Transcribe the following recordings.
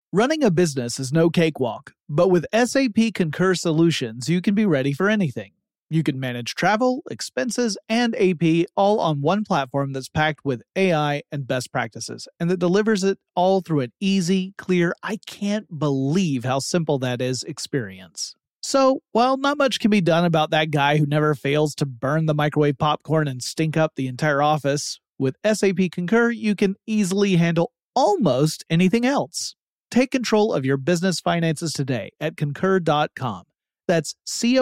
Running a business is no cakewalk, but with SAP Concur Solutions, you can be ready for anything. You can manage travel, expenses, and AP all on one platform that's packed with AI and best practices, and that delivers it all through an easy, clear, I can't believe how simple that is experience. So, while not much can be done about that guy who never fails to burn the microwave popcorn and stink up the entire office, with SAP Concur, you can easily handle almost anything else. Take control of your business finances today at Concur.com. That's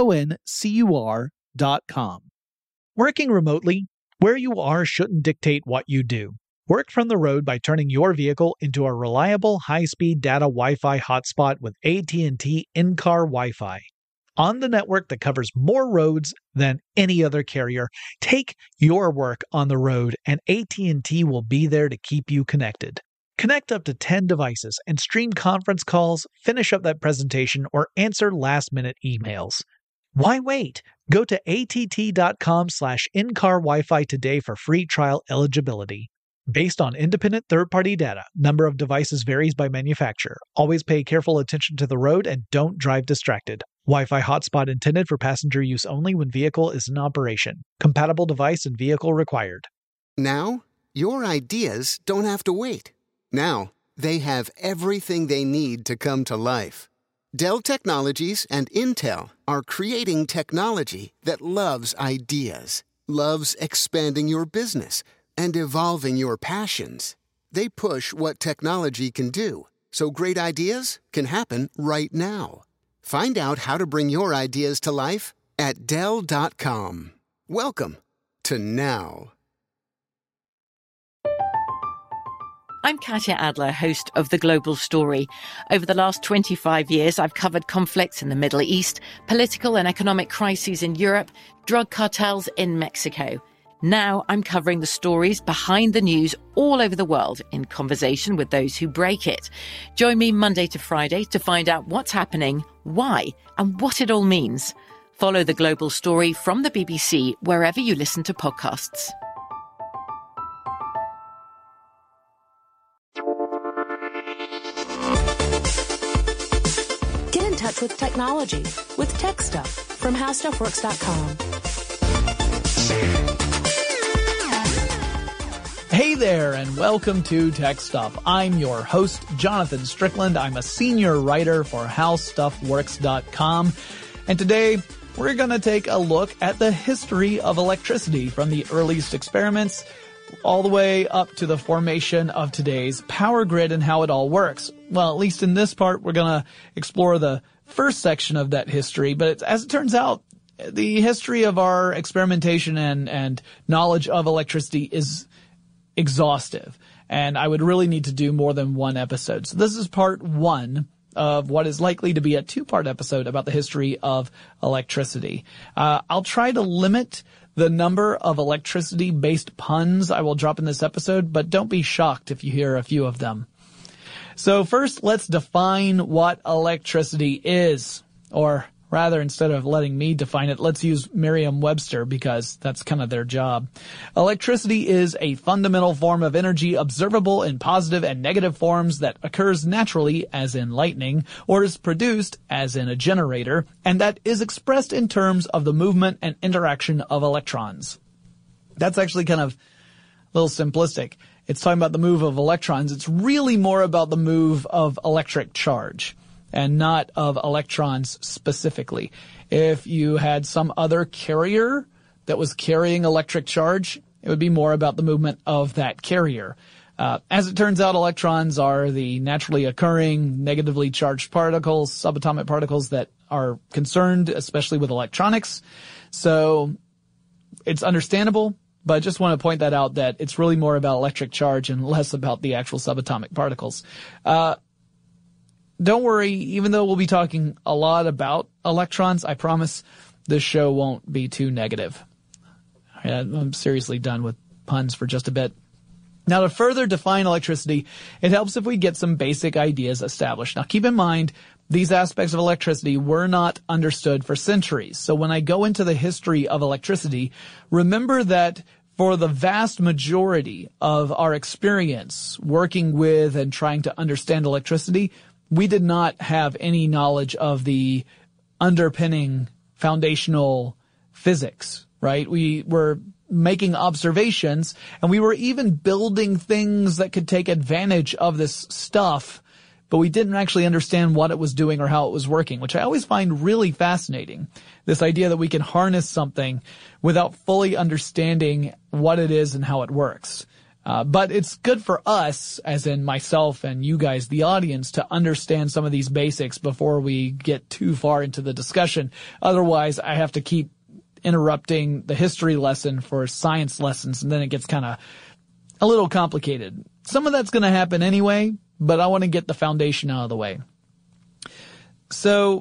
CONCUR.com. Working remotely, where you are shouldn't dictate what you do. Work from the road by turning your vehicle into a reliable high-speed data Wi-Fi hotspot with AT&T in-car Wi-Fi. On the network that covers more roads than any other carrier, take your work on the road and AT&T will be there to keep you connected. Connect up to 10 devices and stream conference calls, finish up that presentation, or answer last-minute emails. Why wait? Go to att.com/in-car Wi-Fi today for free trial eligibility. Based on independent third-party data, number of devices varies by manufacturer. Always pay careful attention to the road and don't drive distracted. Wi-Fi hotspot intended for passenger use only when vehicle is in operation. Compatible device and vehicle required. Now, your ideas don't have to wait. Now, they have everything they need to come to life. Dell Technologies and Intel are creating technology that loves ideas, loves expanding your business, and evolving your passions. They push what technology can do, so great ideas can happen right now. Find out how to bring your ideas to life at Dell.com. Welcome to now. I'm Katya Adler, host of The Global Story. Over the last 25 years, I've covered conflicts in the Middle East, political and economic crises in Europe, drug cartels in Mexico. Now I'm covering the stories behind the news all over the world in conversation with those who break it. Join me Monday to Friday to find out what's happening, why, and what it all means. Follow The Global Story from the BBC wherever you listen to podcasts. Get in touch with technology with Tech Stuff from HowStuffWorks.com. Hey there, and welcome to Tech Stuff. I'm your host, Jonathan Strickland. I'm a senior writer for HowStuffWorks.com. And today, we're going to take a look at the history of electricity from the earliest experiments all the way up to the formation of today's power grid and how it all works. Well, at least in this part, we're going to explore the first section of that history. But as it turns out, the history of our experimentation and knowledge of electricity is exhaustive. And I would really need to do more than one episode. So this is part one of what is likely to be a two-part episode about the history of electricity. I'll try to limit the number of electricity-based puns I will drop in this episode, but don't be shocked if you hear a few of them. So first, let's define what electricity is. Or rather, instead of letting me define it, let's use Merriam-Webster because that's kind of their job. Electricity is a fundamental form of energy observable in positive and negative forms that occurs naturally, as in lightning, or is produced, as in a generator, and that is expressed in terms of the movement and interaction of electrons. That's actually kind of a little simplistic. It's talking about the move of electrons. It's really more about the move of electric charge and not of electrons specifically. If you had some other carrier that was carrying electric charge, it would be more about the movement of that carrier. As it turns out, electrons are the naturally occurring negatively charged particles, subatomic particles that are concerned, especially with electronics. So it's understandable, but I just want to point that out that it's really more about electric charge and less about the actual subatomic particles. Don't worry, even though we'll be talking a lot about electrons, I promise this show won't be too negative. I'm seriously done with puns for just a bit. Now, to further define electricity, it helps if we get some basic ideas established. Now, keep in mind, these aspects of electricity were not understood for centuries. So when I go into the history of electricity, remember that for the vast majority of our experience working with and trying to understand electricity, we did not have any knowledge of the underpinning foundational physics, right? We were making observations, and we were even building things that could take advantage of this stuff, but we didn't actually understand what it was doing or how it was working, which I always find really fascinating. This idea that we can harness something without fully understanding what it is and how it works. But it's good for us, as in myself and you guys, the audience, to understand some of these basics before we get too far into the discussion. Otherwise, I have to keep interrupting the history lesson for science lessons, and then it gets kind of a little complicated. Some of that's going to happen anyway, but I want to get the foundation out of the way. So,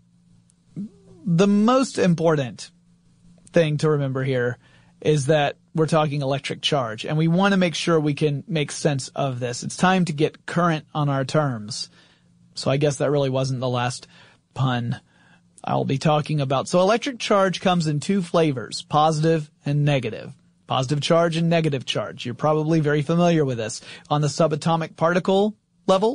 the most important thing to remember here is that we're talking electric charge, and we want to make sure we can make sense of this. It's time to get current on our terms. So I guess that really wasn't the last pun I'll be talking about. So electric charge comes in two flavors, positive and negative. Positive charge and negative charge. You're probably very familiar with this. On the subatomic particle level,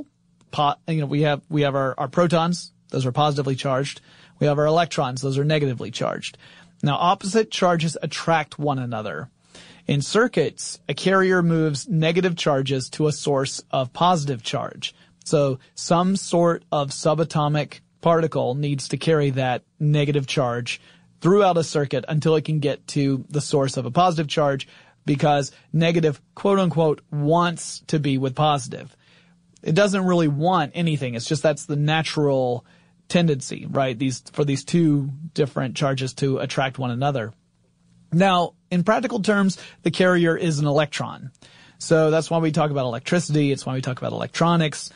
we have our protons, those are positively charged. We have our electrons, those are negatively charged. Now, opposite charges attract one another. In circuits, a carrier moves negative charges to a source of positive charge. So some sort of subatomic particle needs to carry that negative charge throughout a circuit until it can get to the source of a positive charge, because negative, quote unquote, wants to be with positive. It doesn't really want anything. It's just that's the natural tendency, right? For these two different charges to attract one another. Now, in practical terms, the carrier is an electron. So that's why we talk about electricity. It's why we talk about electronics.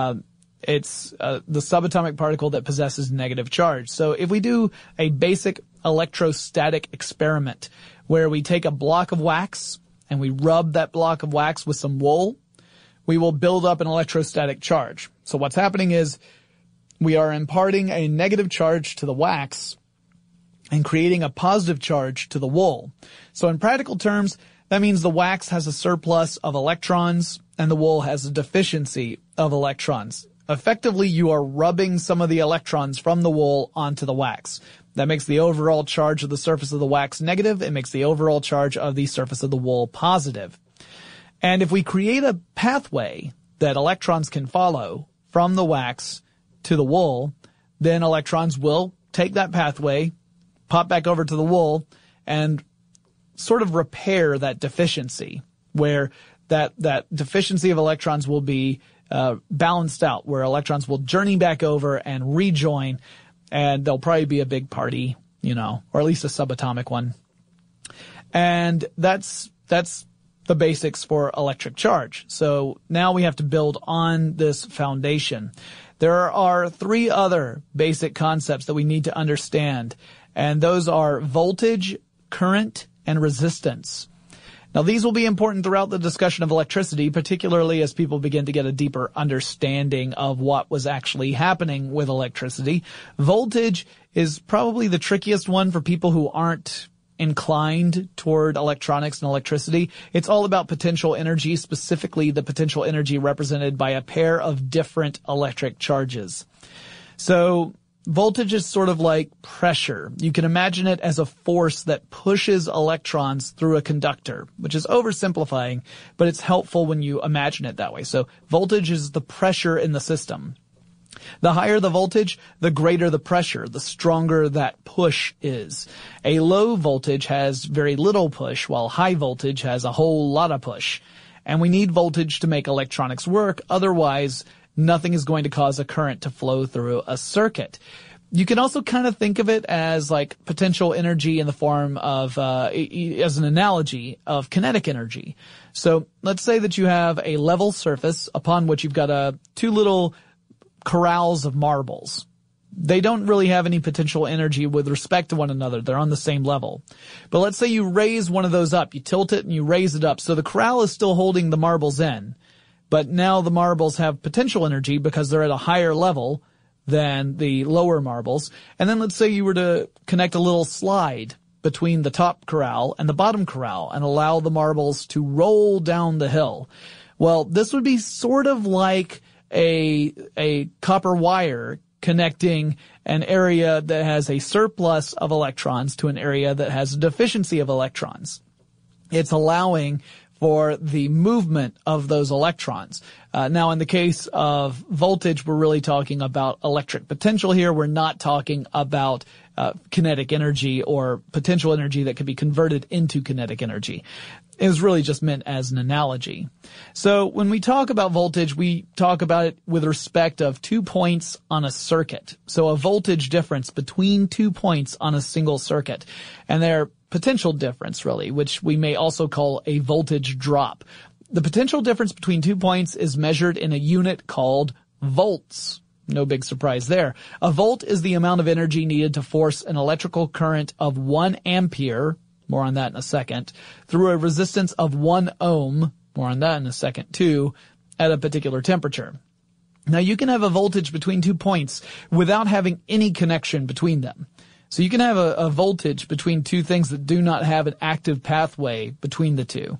It's the subatomic particle that possesses negative charge. So if we do a basic electrostatic experiment where we take a block of wax and we rub that block of wax with some wool, we will build up an electrostatic charge. So what's happening is we are imparting a negative charge to the wax and creating a positive charge to the wool. So in practical terms, that means the wax has a surplus of electrons and the wool has a deficiency of electrons. Effectively, you are rubbing some of the electrons from the wool onto the wax. That makes the overall charge of the surface of the wax negative. It makes the overall charge of the surface of the wool positive. And if we create a pathway that electrons can follow from the wax to the wool, then electrons will take that pathway, pop back over to the wool, and sort of repair that deficiency, where that deficiency of electrons will be balanced out, where electrons will journey back over and rejoin, and there'll probably be a big party, or at least a subatomic one. And that's the basics for electric charge. So now we have to build on this foundation. There are three other basic concepts that we need to understand, and those are voltage, current, and resistance. Now, these will be important throughout the discussion of electricity, particularly as people begin to get a deeper understanding of what was actually happening with electricity. Voltage is probably the trickiest one for people who aren't inclined toward electronics and electricity. It's all about potential energy, specifically the potential energy represented by a pair of different electric charges. So voltage is sort of like pressure. You can imagine it as a force that pushes electrons through a conductor, which is oversimplifying, but it's helpful when you imagine it that way. So voltage is the pressure in the system. The higher the voltage, the greater the pressure, the stronger that push is. A low voltage has very little push, while high voltage has a whole lot of push. And we need voltage to make electronics work, otherwise nothing is going to cause a current to flow through a circuit. You can also kind of think of it as like potential energy in the form of, as an analogy of kinetic energy. So let's say that you have a level surface upon which you've got two little corrals of marbles. They don't really have any potential energy with respect to one another. They're on the same level. But let's say you raise one of those up. You tilt it and you raise it up. So the corral is still holding the marbles in. But now the marbles have potential energy because they're at a higher level than the lower marbles. And then let's say you were to connect a little slide between the top corral and the bottom corral and allow the marbles to roll down the hill. Well, this would be sort of like a copper wire connecting an area that has a surplus of electrons to an area that has a deficiency of electrons. It's allowing for the movement of those electrons. Now, in the case of voltage, we're really talking about electric potential here. We're not talking about kinetic energy or potential energy that can be converted into kinetic energy. It was really just meant as an analogy. So when we talk about voltage, we talk about it with respect of 2 points on a circuit. So a voltage difference between 2 points on a single circuit. And their potential difference, really, which we may also call a voltage drop. The potential difference between 2 points is measured in a unit called volts. No big surprise there. A volt is the amount of energy needed to force an electrical current of 1 ampere, more on that in a second, through a resistance of 1 ohm, more on that in a second too, at a particular temperature. Now you can have a voltage between 2 points without having any connection between them. So you can have a voltage between two things that do not have an active pathway between the two.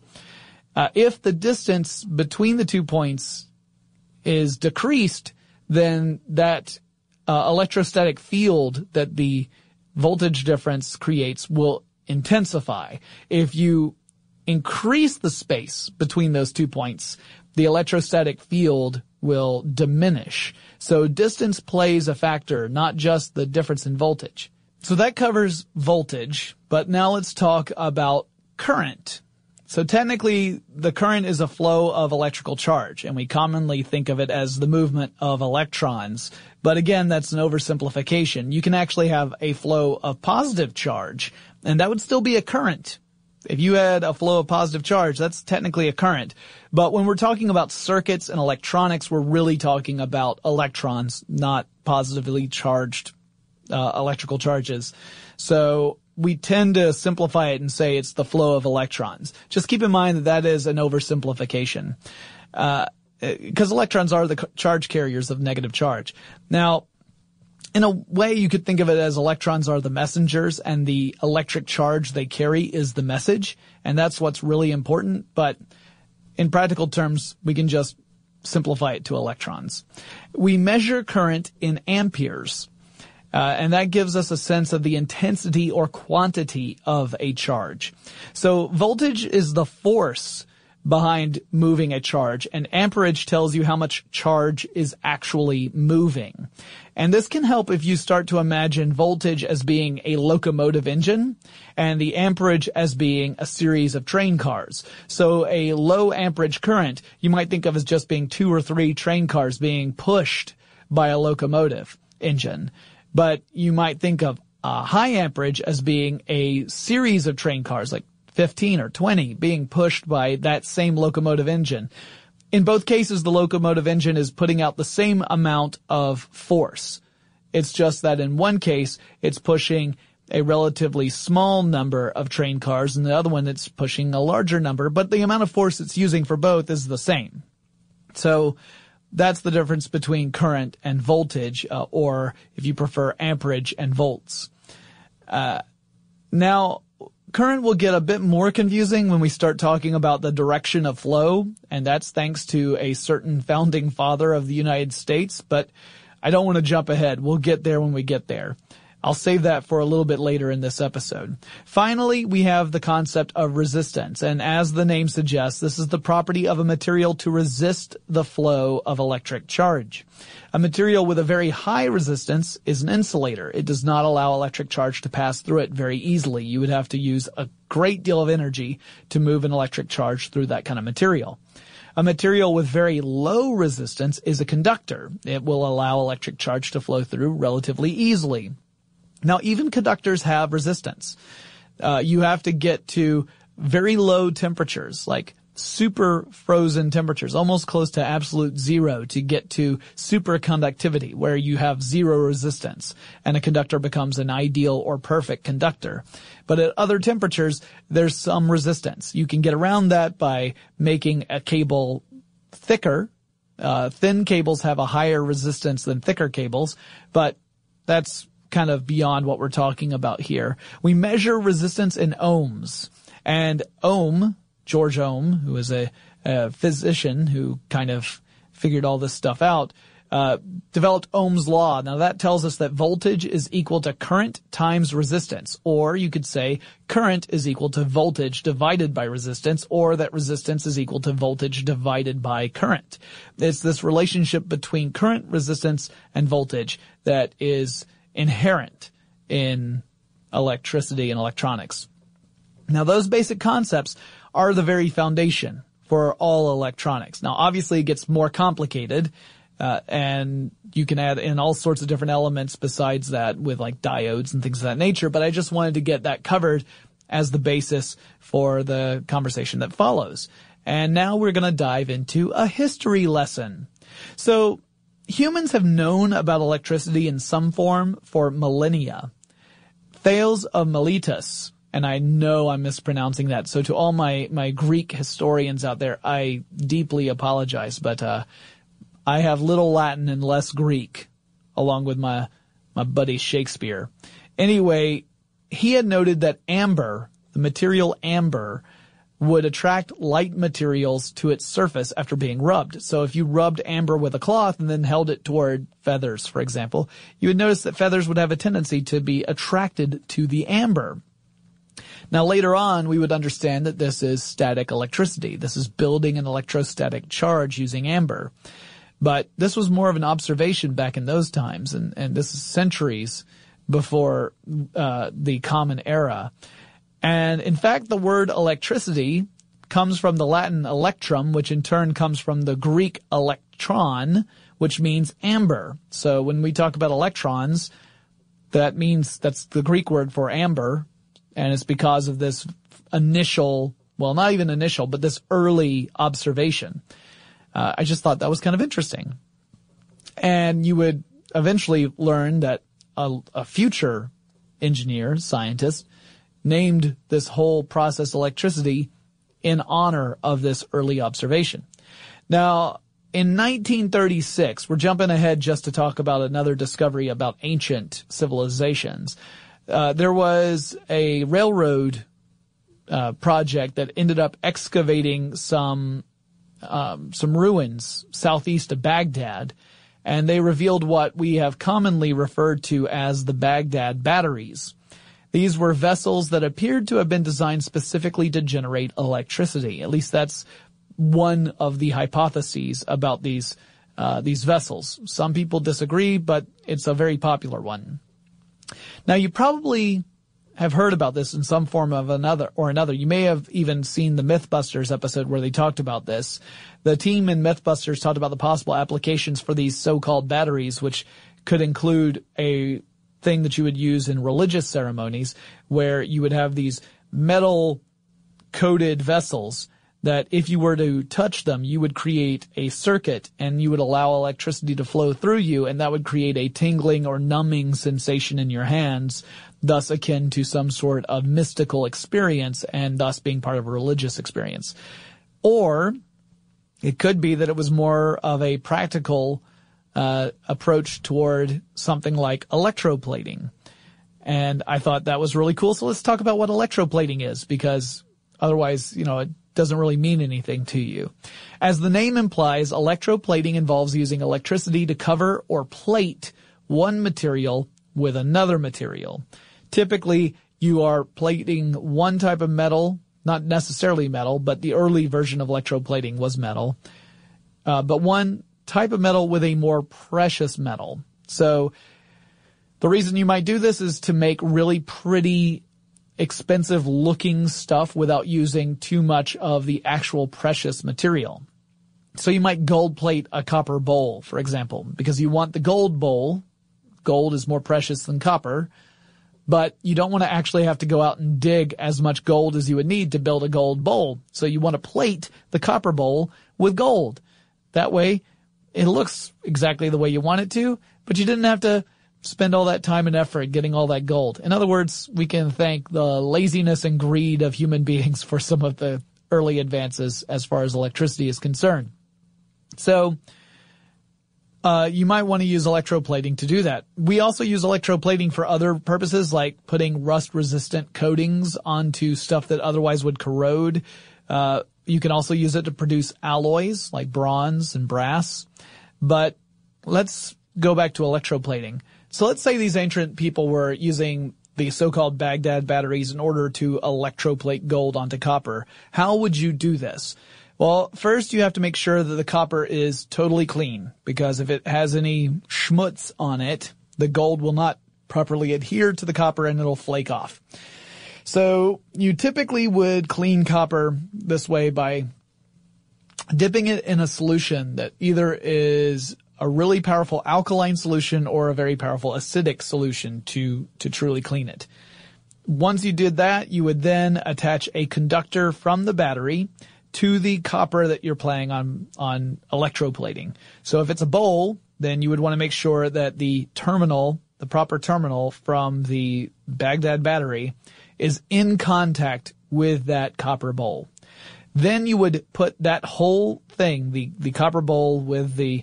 If the distance between the 2 points is decreased, then that electrostatic field that the voltage difference creates will intensify. If you increase the space between those 2 points, the electrostatic field will diminish. So distance plays a factor, not just the difference in voltage. So that covers voltage, but now let's talk about current. So technically, the current is a flow of electrical charge, and we commonly think of it as the movement of electrons. But again, that's an oversimplification. You can actually have a flow of positive charge, and that would still be a current. If you had a flow of positive charge, that's technically a current. But when we're talking about circuits and electronics, we're really talking about electrons, not positively charged electrical charges. So we tend to simplify it and say it's the flow of electrons. Just keep in mind that that is an oversimplification, because electrons are the charge carriers of negative charge. Now, in a way, you could think of it as electrons are the messengers and the electric charge they carry is the message, and that's what's really important. But in practical terms, we can just simplify it to electrons. We measure current in amperes. And that gives us a sense of the intensity or quantity of a charge. So voltage is the force behind moving a charge, and amperage tells you how much charge is actually moving. And this can help if you start to imagine voltage as being a locomotive engine and the amperage as being a series of train cars. So a low amperage current you might think of as just being 2 or 3 train cars being pushed by a locomotive engine. But you might think of high amperage as being a series of train cars, like 15 or 20, being pushed by that same locomotive engine. In both cases, the locomotive engine is putting out the same amount of force. It's just that in one case, it's pushing a relatively small number of train cars, and the other one it's pushing a larger number, but the amount of force it's using for both is the same. So that's the difference between current and voltage, or if you prefer, amperage and volts. Now, current will get a bit more confusing when we start talking about the direction of flow, and that's thanks to a certain founding father of the United States, but I don't want to jump ahead. We'll get there when we get there. I'll save that for a little bit later in this episode. Finally, we have the concept of resistance, and as the name suggests, this is the property of a material to resist the flow of electric charge. A material with a very high resistance is an insulator. It does not allow electric charge to pass through it very easily. You would have to use a great deal of energy to move an electric charge through that kind of material. A material with very low resistance is a conductor. It will allow electric charge to flow through relatively easily. Now, even conductors have resistance. You have to get to very low temperatures, like super frozen temperatures, almost close to absolute zero, to get to superconductivity, where you have zero resistance, and a conductor becomes an ideal or perfect conductor. But at other temperatures, there's some resistance. You can get around that by making a cable thicker. Thin cables have a higher resistance than thicker cables, but that's kind of beyond what we're talking about here. We measure resistance in ohms. And Ohm, George Ohm, who is a physician who kind of figured all this stuff out, developed Ohm's law. Now that tells us that voltage is equal to current times resistance, or you could say current is equal to voltage divided by resistance, or that resistance is equal to voltage divided by current. It's this relationship between current, resistance, and voltage that is inherent in electricity and electronics. Now those basic concepts are the very foundation for all electronics. Now obviously it gets more complicated, and you can add in all sorts of different elements besides that with like diodes and things of that nature, but I just wanted to get that covered as the basis for the conversation that follows. And now we're going to dive into a history lesson. So humans have known about electricity in some form for millennia. Thales of Miletus, and I know I'm mispronouncing that, so to all my Greek historians out there, I deeply apologize, but I have little Latin and less Greek, along with my buddy Shakespeare. Anyway, he had noted that amber, the material amber, would attract light materials to its surface after being rubbed. So if you rubbed amber with a cloth and then held it toward feathers, for example, you would notice that feathers would have a tendency to be attracted to the amber. Now later on, we would understand that this is static electricity. This is building an electrostatic charge using amber. But this was more of an observation back in those times, and this is centuries before the Common Era. And in fact, the word electricity comes from the Latin electrum, which in turn comes from the Greek electron, which means amber. So when we talk about electrons, that means that's the Greek word for amber, and it's because of this initial, well, not even initial, but this early observation. I just thought that was kind of interesting. And you would eventually learn that a future engineer, scientist, named this whole process electricity in honor of this early observation. Now, in 1936, we're jumping ahead just to talk about another discovery about ancient civilizations. There was a railroad project that ended up excavating some ruins southeast of Baghdad, and they revealed what we have commonly referred to as the Baghdad batteries. These were vessels that appeared to have been designed specifically to generate electricity. At least that's one of the hypotheses about these vessels. Some people disagree, but it's a very popular one. Now, you probably have heard about this in some form of another. You may have even seen the Mythbusters episode where they talked about this. The team in Mythbusters talked about the possible applications for these so-called batteries, which could include a thing that you would use in religious ceremonies, where you would have these metal-coated vessels that if you were to touch them, you would create a circuit and you would allow electricity to flow through you, and that would create a tingling or numbing sensation in your hands, thus akin to some sort of mystical experience and thus being part of a religious experience. Or it could be that it was more of a practical approach toward something like electroplating. And I thought that was really cool. So let's talk about what electroplating is, because otherwise, it doesn't really mean anything to you. As the name implies, electroplating involves using electricity to cover or plate one material with another material. Typically, you are plating one type of metal, not necessarily metal, but the early version of electroplating was metal, but one type of metal with a more precious metal. So the reason you might do this is to make really pretty expensive looking stuff without using too much of the actual precious material. So you might gold plate a copper bowl, for example, because you want the gold bowl. Gold is more precious than copper, but you don't want to actually have to go out and dig as much gold as you would need to build a gold bowl. So you want to plate the copper bowl with gold. That way it looks exactly the way you want it to, but you didn't have to spend all that time and effort getting all that gold. In other words, we can thank the laziness and greed of human beings for some of the early advances as far as electricity is concerned. So you might want to use electroplating to do that. We also use electroplating for other purposes, like putting rust-resistant coatings onto stuff that otherwise would corrode. You can also use it to produce alloys like bronze and brass. But let's go back to electroplating. So let's say these ancient people were using the so-called Baghdad batteries in order to electroplate gold onto copper. How would you do this? Well, first you have to make sure that the copper is totally clean, because if it has any schmutz on it, the gold will not properly adhere to the copper and it'll flake off. So you typically would clean copper this way by dipping it in a solution that either is a really powerful alkaline solution or a very powerful acidic solution to truly clean it. Once you did that, you would then attach a conductor from the battery to the copper that you're planning on electroplating. So if it's a bowl, then you would want to make sure that the proper terminal from the Baghdad battery is in contact with that copper bowl. Then you would put that whole thing, the copper bowl with the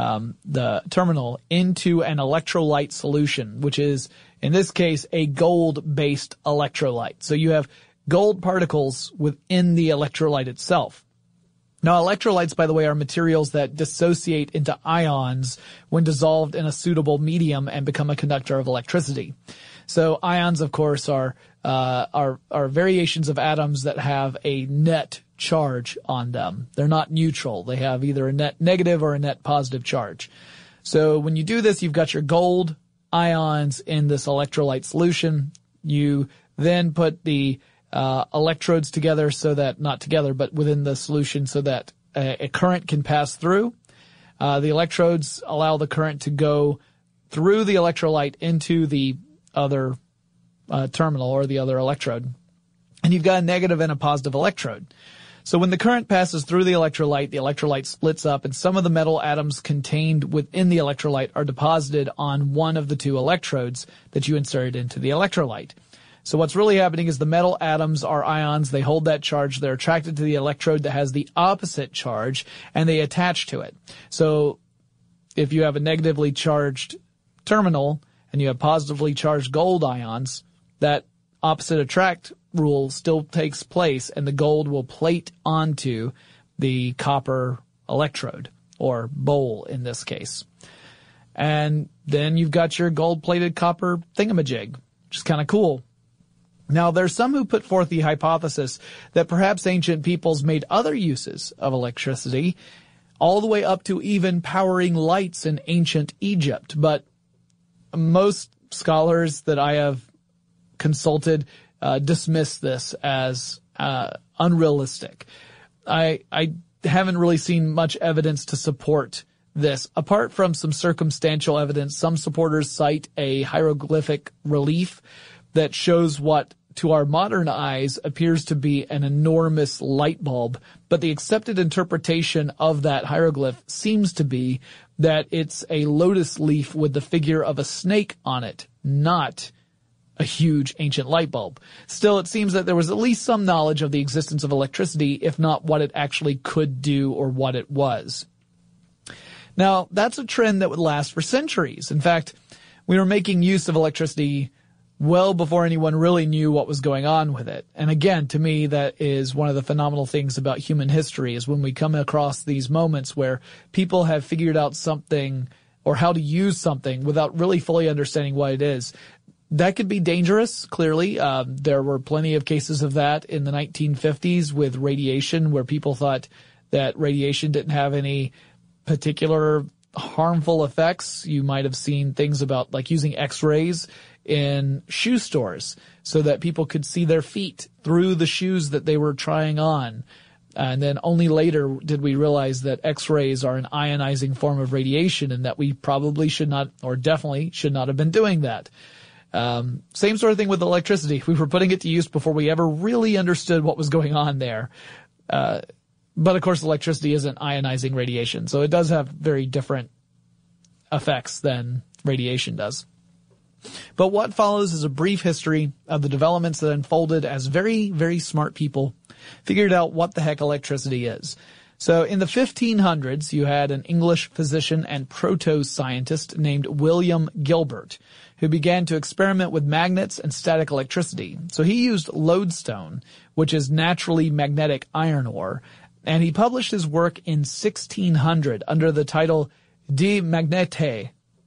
terminal, into an electrolyte solution, which is, in this case, a gold-based electrolyte. So you have gold particles within the electrolyte itself. Now, electrolytes, by the way, are materials that dissociate into ions when dissolved in a suitable medium and become a conductor of electricity. So ions, of course, are variations of atoms that have a net charge on them. They're not neutral. They have either a net negative or a net positive charge. So when you do this, you've got your gold ions in this electrolyte solution. You then put the electrodes together so that, not together, but within the solution so that a current can pass through. The electrodes allow the current to go through the electrolyte into the other terminal or the other electrode. And you've got a negative and a positive electrode. So when the current passes through the electrolyte splits up, and some of the metal atoms contained within the electrolyte are deposited on one of the two electrodes that you inserted into the electrolyte. So what's really happening is the metal atoms are ions. They hold that charge. They're attracted to the electrode that has the opposite charge, and they attach to it. So if you have a negatively charged terminal and you have positively charged gold ions, that opposite attract rule still takes place, and the gold will plate onto the copper electrode, or bowl in this case. And then you've got your gold-plated copper thingamajig, which is kind of cool. Now, there's some who put forth the hypothesis that perhaps ancient peoples made other uses of electricity, all the way up to even powering lights in ancient Egypt. But most scholars that I have consulted dismiss this as unrealistic. I haven't really seen much evidence to support this. Apart from some circumstantial evidence, some supporters cite a hieroglyphic relief that shows what to our modern eyes appears to be an enormous light bulb, but the accepted interpretation of that hieroglyph seems to be that it's a lotus leaf with the figure of a snake on it, not a huge ancient light bulb. Still, it seems that there was at least some knowledge of the existence of electricity, if not what it actually could do or what it was. Now, that's a trend that would last for centuries. In fact, we were making use of electricity well before anyone really knew what was going on with it. And again, to me, that is one of the phenomenal things about human history, is when we come across these moments where people have figured out something or how to use something without really fully understanding what it is. That could be dangerous, clearly. There were plenty of cases of that in the 1950s with radiation, where people thought that radiation didn't have any particular harmful effects. You might have seen things about like using X-rays in shoe stores so that people could see their feet through the shoes that they were trying on. And then only later did we realize that X-rays are an ionizing form of radiation, and that we probably should not, or definitely should not have been doing that. Same sort of thing with electricity. We were putting it to use before we ever really understood what was going on there. But of course, electricity isn't ionizing radiation, so it does have very different effects than radiation does. But what follows is a brief history of the developments that unfolded as very, very smart people figured out what the heck electricity is. So in the 1500s, you had an English physician and proto-scientist named William Gilbert, who began to experiment with magnets and static electricity. So he used lodestone, which is naturally magnetic iron ore, and he published his work in 1600 under the title De Magnete,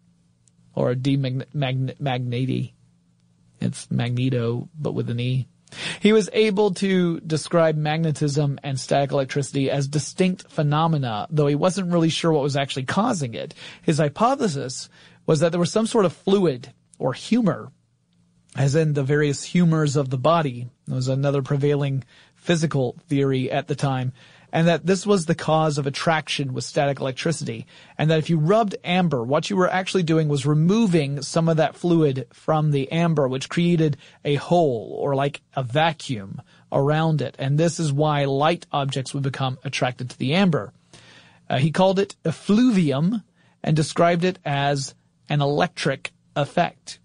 or De Magneti. It's magneto, but with an E. He was able to describe magnetism and static electricity as distinct phenomena, though he wasn't really sure what was actually causing it. His hypothesis was that there was some sort of fluid or humor, as in the various humors of the body. There was another prevailing physical theory at the time, and that this was the cause of attraction with static electricity, and that if you rubbed amber, what you were actually doing was removing some of that fluid from the amber, which created a hole or like a vacuum around it, and this is why light objects would become attracted to the amber. He called it effluvium and described it as an electric effect.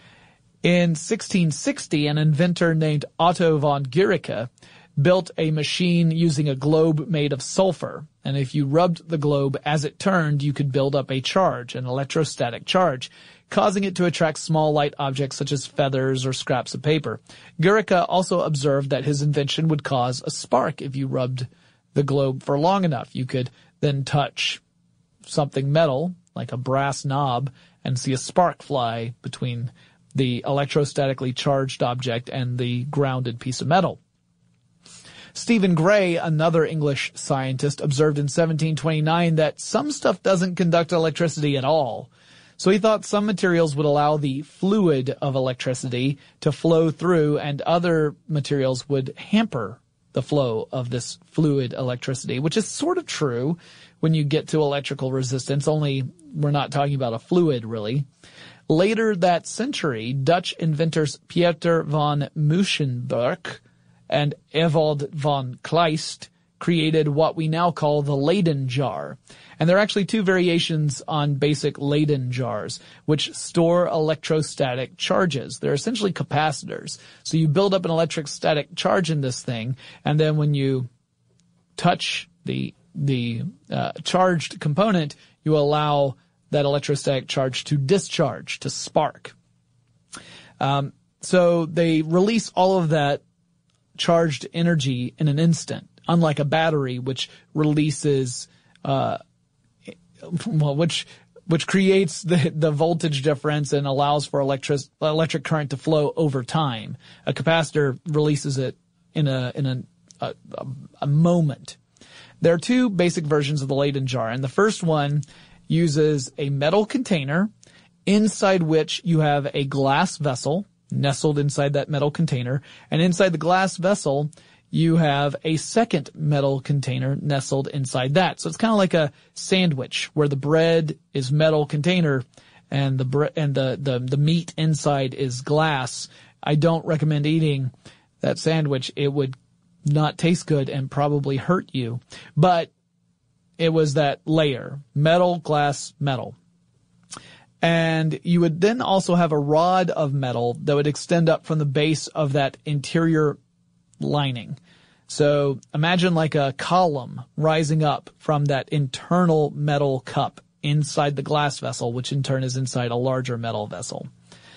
In 1660, an inventor named Otto von Guericke built a machine using a globe made of sulfur, and if you rubbed the globe as it turned, you could build up a charge, an electrostatic charge, causing it to attract small light objects such as feathers or scraps of paper. Guericke also observed that his invention would cause a spark if you rubbed the globe for long enough. You could then touch something metal, like a brass knob, and see a spark fly between the electrostatically charged object and the grounded piece of metal. Stephen Gray, another English scientist, observed in 1729 that some stuff doesn't conduct electricity at all. So he thought some materials would allow the fluid of electricity to flow through, and other materials would hamper the flow of this fluid electricity, which is sort of true when you get to electrical resistance, only we're not talking about a fluid really. Later that century, Dutch inventors Pieter van Musschenbroek and Ewald von Kleist created what we now call the Leyden jar. And there are actually two variations on basic Leyden jars, which store electrostatic charges. They're essentially capacitors. So you build up an electrostatic charge in this thing, and then when you touch the charged component, you allow that electrostatic charge to discharge, to spark. So they release all of that charged energy in an instant, unlike a battery, which releases, which creates the voltage difference and allows for electric current to flow over time. A capacitor releases it in a moment. There are two basic versions of the Leyden jar, and the first one uses a metal container inside which you have a glass vessel nestled inside that metal container, and inside the glass vessel you have a second metal container nestled inside that. So it's kind of like a sandwich where the bread is metal container and the meat inside is glass. I don't recommend eating that sandwich. It would not taste good and probably hurt you. But it was that layer, metal, glass, metal. And you would then also have a rod of metal that would extend up from the base of that interior lining. So imagine like a column rising up from that internal metal cup inside the glass vessel, which in turn is inside a larger metal vessel.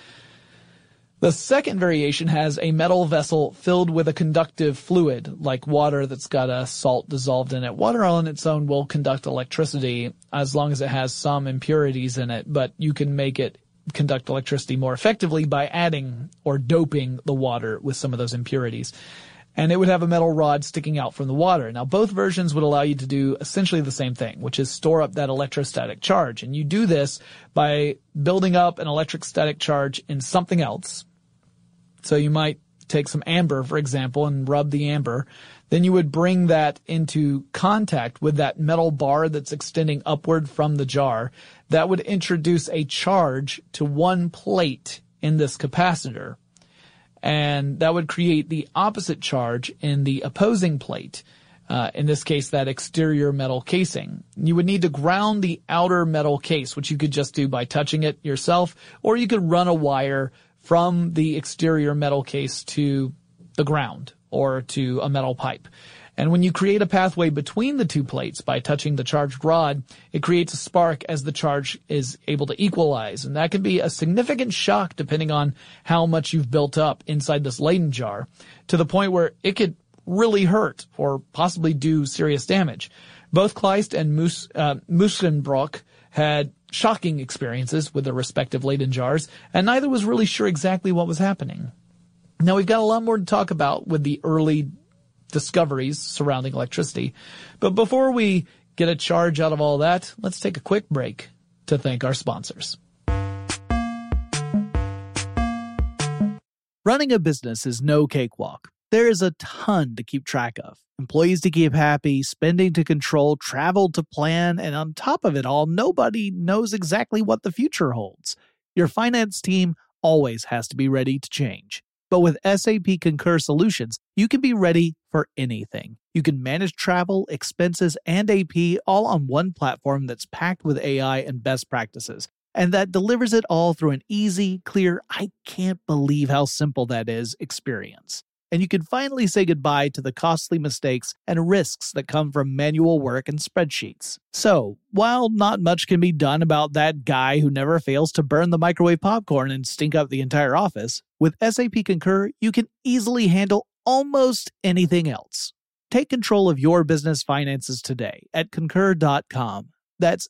The second variation has a metal vessel filled with a conductive fluid, like water that's got a salt dissolved in it. Water on its own will conduct electricity as long as it has some impurities in it, but you can make it conduct electricity more effectively by adding or doping the water with some of those impurities. And it would have a metal rod sticking out from the water. Now, both versions would allow you to do essentially the same thing, which is store up that electrostatic charge. And you do this by building up an electrostatic charge in something else. So you might take some amber, for example, and rub the amber. Then you would bring that into contact with that metal bar that's extending upward from the jar. That would introduce a charge to one plate in this capacitor. And that would create the opposite charge in the opposing plate. In this case, that exterior metal casing. You would need to ground the outer metal case, which you could just do by touching it yourself, or you could run a wire from the exterior metal case to the ground or to a metal pipe. And when you create a pathway between the two plates by touching the charged rod, it creates a spark as the charge is able to equalize. And that can be a significant shock depending on how much you've built up inside this Leyden jar, to the point where it could really hurt or possibly do serious damage. Both Kleist and Musschenbroek had shocking experiences with their respective Leyden jars, and neither was really sure exactly what was happening. Now, we've got a lot more to talk about with the early discoveries surrounding electricity. But before we get a charge out of all that, let's take a quick break to thank our sponsors. Running a business is no cakewalk. There is a ton to keep track of. Employees to keep happy, spending to control, travel to plan, and on top of it all, nobody knows exactly what the future holds. Your finance team always has to be ready to change. But with SAP Concur Solutions, you can be ready for anything. You can manage travel, expenses, and AP all on one platform that's packed with AI and best practices, and that delivers it all through an easy, clear, I can't believe how simple that is experience. And you can finally say goodbye to the costly mistakes and risks that come from manual work and spreadsheets. So, while not much can be done about that guy who never fails to burn the microwave popcorn and stink up the entire office, with SAP Concur, you can easily handle almost anything else. Take control of your business finances today at Concur.com. That's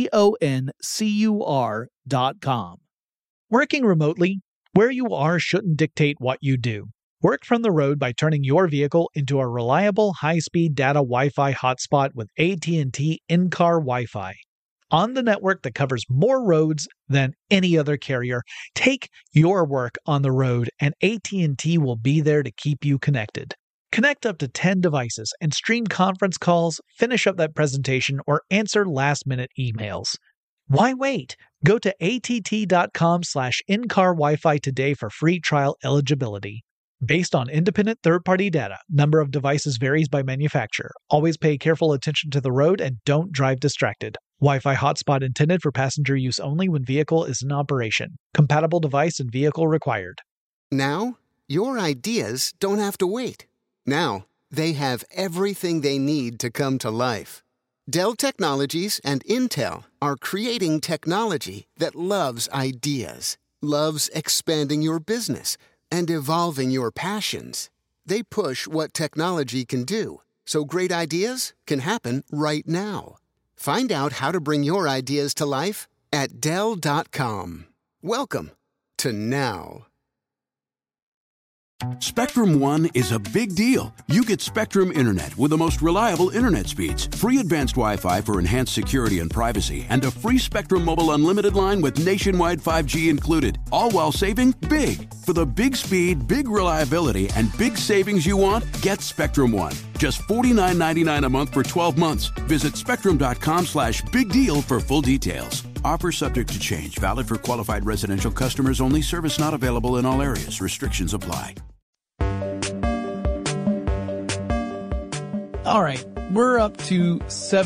CONCUR.com. Working remotely, where you are shouldn't dictate what you do. Work from the road by turning your vehicle into a reliable high-speed data Wi-Fi hotspot with AT&T in-car Wi-Fi. On the network that covers more roads than any other carrier, take your work on the road and AT&T will be there to keep you connected. Connect up to 10 devices and stream conference calls, finish up that presentation, or answer last-minute emails. Why wait? Go to att.com/in-car Wi-Fi today for free trial eligibility. Based on independent third-party data, number of devices varies by manufacturer. Always pay careful attention to the road and don't drive distracted. Wi-Fi hotspot intended for passenger use only when vehicle is in operation. Compatible device and vehicle required. Now, your ideas don't have to wait. Now, they have everything they need to come to life. Dell Technologies and Intel are creating technology that loves ideas, loves expanding your business, and evolving your passions. They push what technology can do, so great ideas can happen right now. Find out how to bring your ideas to life at Dell.com. Welcome to now. Spectrum One is a big deal. You get Spectrum Internet with the most reliable internet speeds, free advanced Wi-Fi for enhanced security and privacy, and a free Spectrum Mobile Unlimited line with nationwide 5G included, all while saving big. For the big speed, big reliability, and big savings you want, get Spectrum One. Just $49.99 a month for 12 months. Visit spectrum.com/big deal for full details. Offer subject to change. Valid for qualified residential customers only. Service not available in all areas. Restrictions apply. All right, we're up to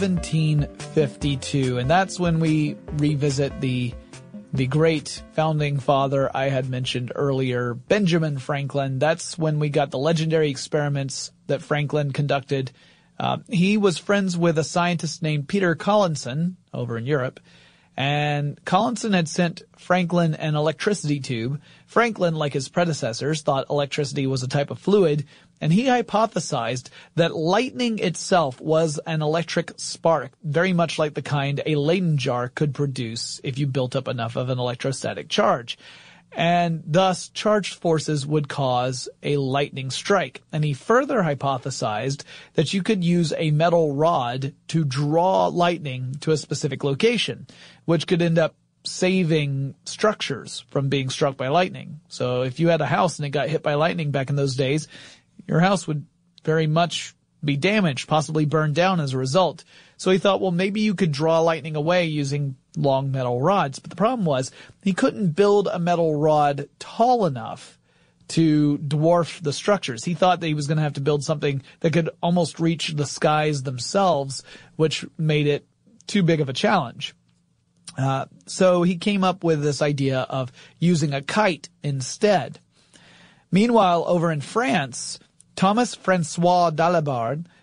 1752, and that's when we revisit the great founding father I had mentioned earlier, Benjamin Franklin. That's when we got the legendary experiments that Franklin conducted. He was friends with a scientist named Peter Collinson over in Europe, and Collinson had sent Franklin an electricity tube. Franklin, like his predecessors, thought electricity was a type of fluid, and he hypothesized that lightning itself was an electric spark, very much like the kind a Leyden jar could produce if you built up enough of an electrostatic charge. And thus, charged forces would cause a lightning strike. And he further hypothesized that you could use a metal rod to draw lightning to a specific location, which could end up saving structures from being struck by lightning. So if you had a house and it got hit by lightning back in those days, your house would very much be damaged, possibly burned down as a result. So he thought, well, maybe you could draw lightning away using long metal rods. But the problem was he couldn't build a metal rod tall enough to dwarf the structures. He thought that he was going to have to build something that could almost reach the skies themselves, which made it too big of a challenge. So he came up with this idea of using a kite instead. Meanwhile, over in France, Thomas Francois Dalibard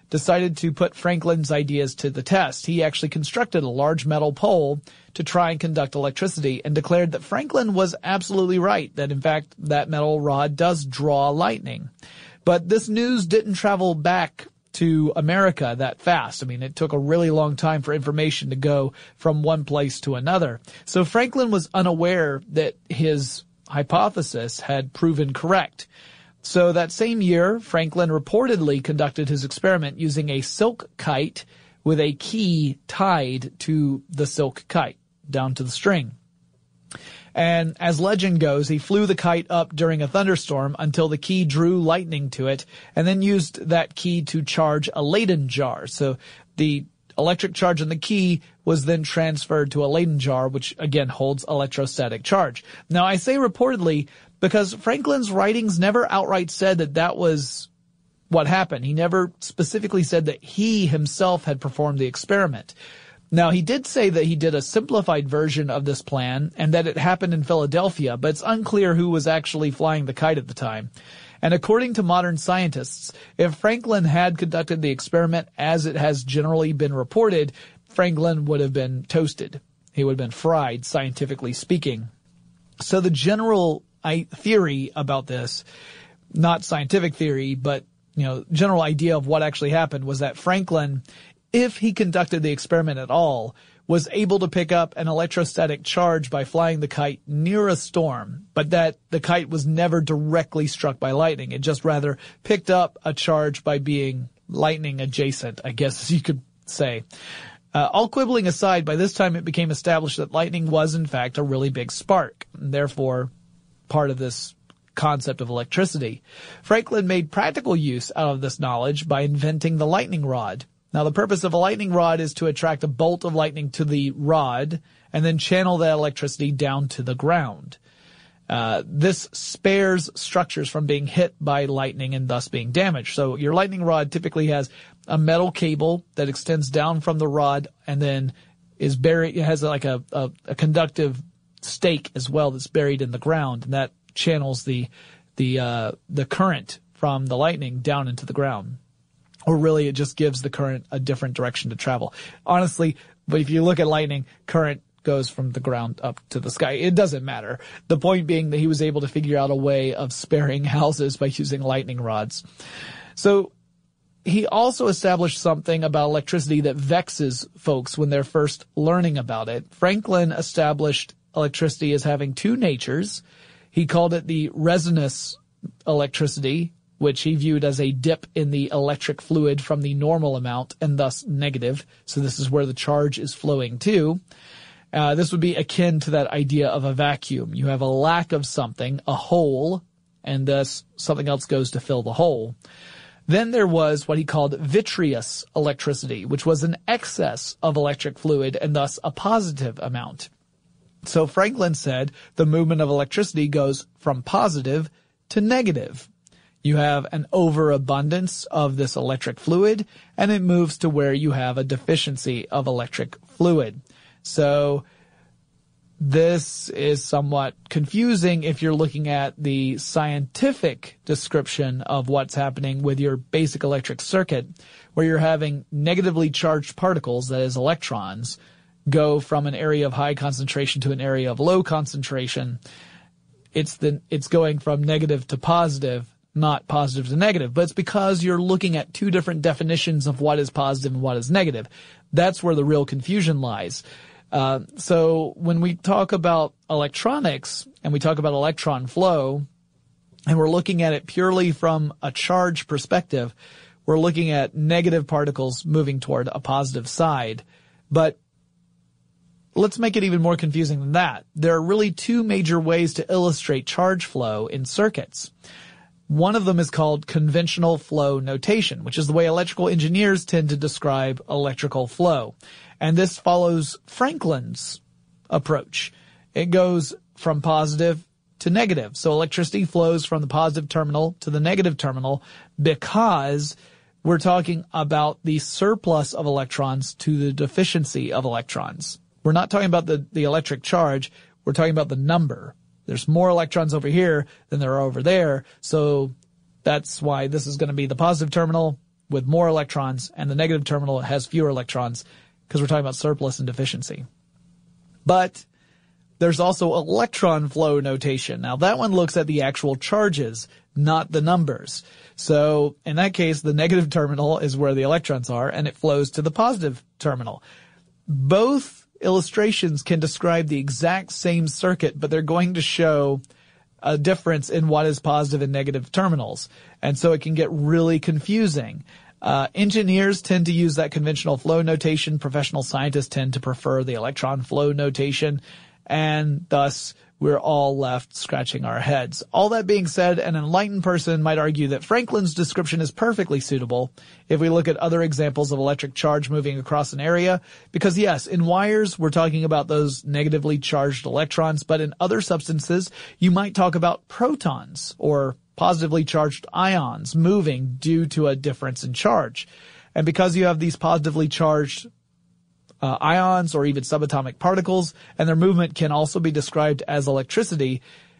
decided to put Franklin's ideas to the test. He actually constructed a large metal pole to try and conduct electricity and declared that Franklin was absolutely right, that in fact that metal rod does draw lightning. But this news didn't travel back to America that fast. I mean, it took a really long time for information to go from one place to another. So Franklin was unaware that his hypothesis had proven correct. So that same year, Franklin reportedly conducted his experiment using a silk kite with a key tied to the silk kite down to the string. And as legend goes, he flew the kite up during a thunderstorm until the key drew lightning to it, and then used that key to charge a Leyden jar. So the electric charge on the key was then transferred to a Leyden jar, which again holds electrostatic charge. Now I say reportedly because Franklin's writings never outright said that that was what happened. He never specifically said that he himself had performed the experiment. Now, he did say that he did a simplified version of this plan and that it happened in Philadelphia, but it's unclear who was actually flying the kite at the time. And according to modern scientists, if Franklin had conducted the experiment as it has generally been reported, Franklin would have been toasted. He would have been fried, scientifically speaking. So the general theory about this, not scientific theory, but general idea of what actually happened was that Franklin, if he conducted the experiment at all, was able to pick up an electrostatic charge by flying the kite near a storm, but that the kite was never directly struck by lightning. It just rather picked up a charge by being lightning adjacent, I guess as you could say. All quibbling aside, by this time it became established that lightning was in fact a really big spark, and therefore part of this concept of electricity. Franklin made practical use out of this knowledge by inventing the lightning rod. Now, the purpose of a lightning rod is to attract a bolt of lightning to the rod and then channel that electricity down to the ground. This spares structures from being hit by lightning and thus being damaged. So your lightning rod typically has a metal cable that extends down from the rod and then is buried. It has like a conductive stake as well that's buried in the ground, and that channels the current from the lightning down into the ground. Or really, it just gives the current a different direction to travel. Honestly, but if you look at lightning, current goes from the ground up to the sky. It doesn't matter. The point being that he was able to figure out a way of sparing houses by using lightning rods. So he also established something about electricity that vexes folks when they're first learning about it. Franklin established electricity as having two natures. He called it the resonance electricity, which he viewed as a dip in the electric fluid from the normal amount and thus negative. So this is where the charge is flowing to. This would be akin to that idea of a vacuum. You have a lack of something, a hole, and thus something else goes to fill the hole. Then there was what he called vitreous electricity, which was an excess of electric fluid and thus a positive amount. So Franklin said the movement of electricity goes from positive to negative. You have an overabundance of this electric fluid, and it moves to where you have a deficiency of electric fluid. So this is somewhat confusing if you're looking at the scientific description of what's happening with your basic electric circuit, where you're having negatively charged particles, that is electrons, go from an area of high concentration to an area of low concentration. It's going from negative to positive, not positive to negative, but it's because you're looking at two different definitions of what is positive and what is negative. That's where the real confusion lies. So when we talk about electronics and we talk about electron flow, and we're looking at it purely from a charge perspective, we're looking at negative particles moving toward a positive side. But let's make it even more confusing than that. There are really two major ways to illustrate charge flow in circuits. One of them is called conventional flow notation, which is the way electrical engineers tend to describe electrical flow. And this follows Franklin's approach. It goes from positive to negative. So electricity flows from the positive terminal to the negative terminal because we're talking about the surplus of electrons to the deficiency of electrons. We're not talking about the electric charge. We're talking about the number. There's more electrons over here than there are over there. So that's why this is going to be the positive terminal. with more electrons, and the negative terminal has fewer electrons, because we're talking about surplus and deficiency. But there's also electron flow notation. Now that one looks at the actual charges, not the numbers. So in that case, the negative terminal is where the electrons are, and it flows to the positive terminal. Both illustrations can describe the exact same circuit, but they're going to show a difference in what is positive and negative terminals. And so it can get really confusing. Engineers tend to use that conventional flow notation. Professional scientists tend to prefer the electron flow notation. And thus, we're all left scratching our heads. All that being said, an enlightened person might argue that Franklin's description is perfectly suitable if we look at other examples of electric charge moving across an area. Because yes, in wires, we're talking about those negatively charged electrons, but in other substances, you might talk about protons or positively charged ions moving due to a difference in charge. And because you have these positively charged ions or even subatomic particles, and their movement can also be described as electricity,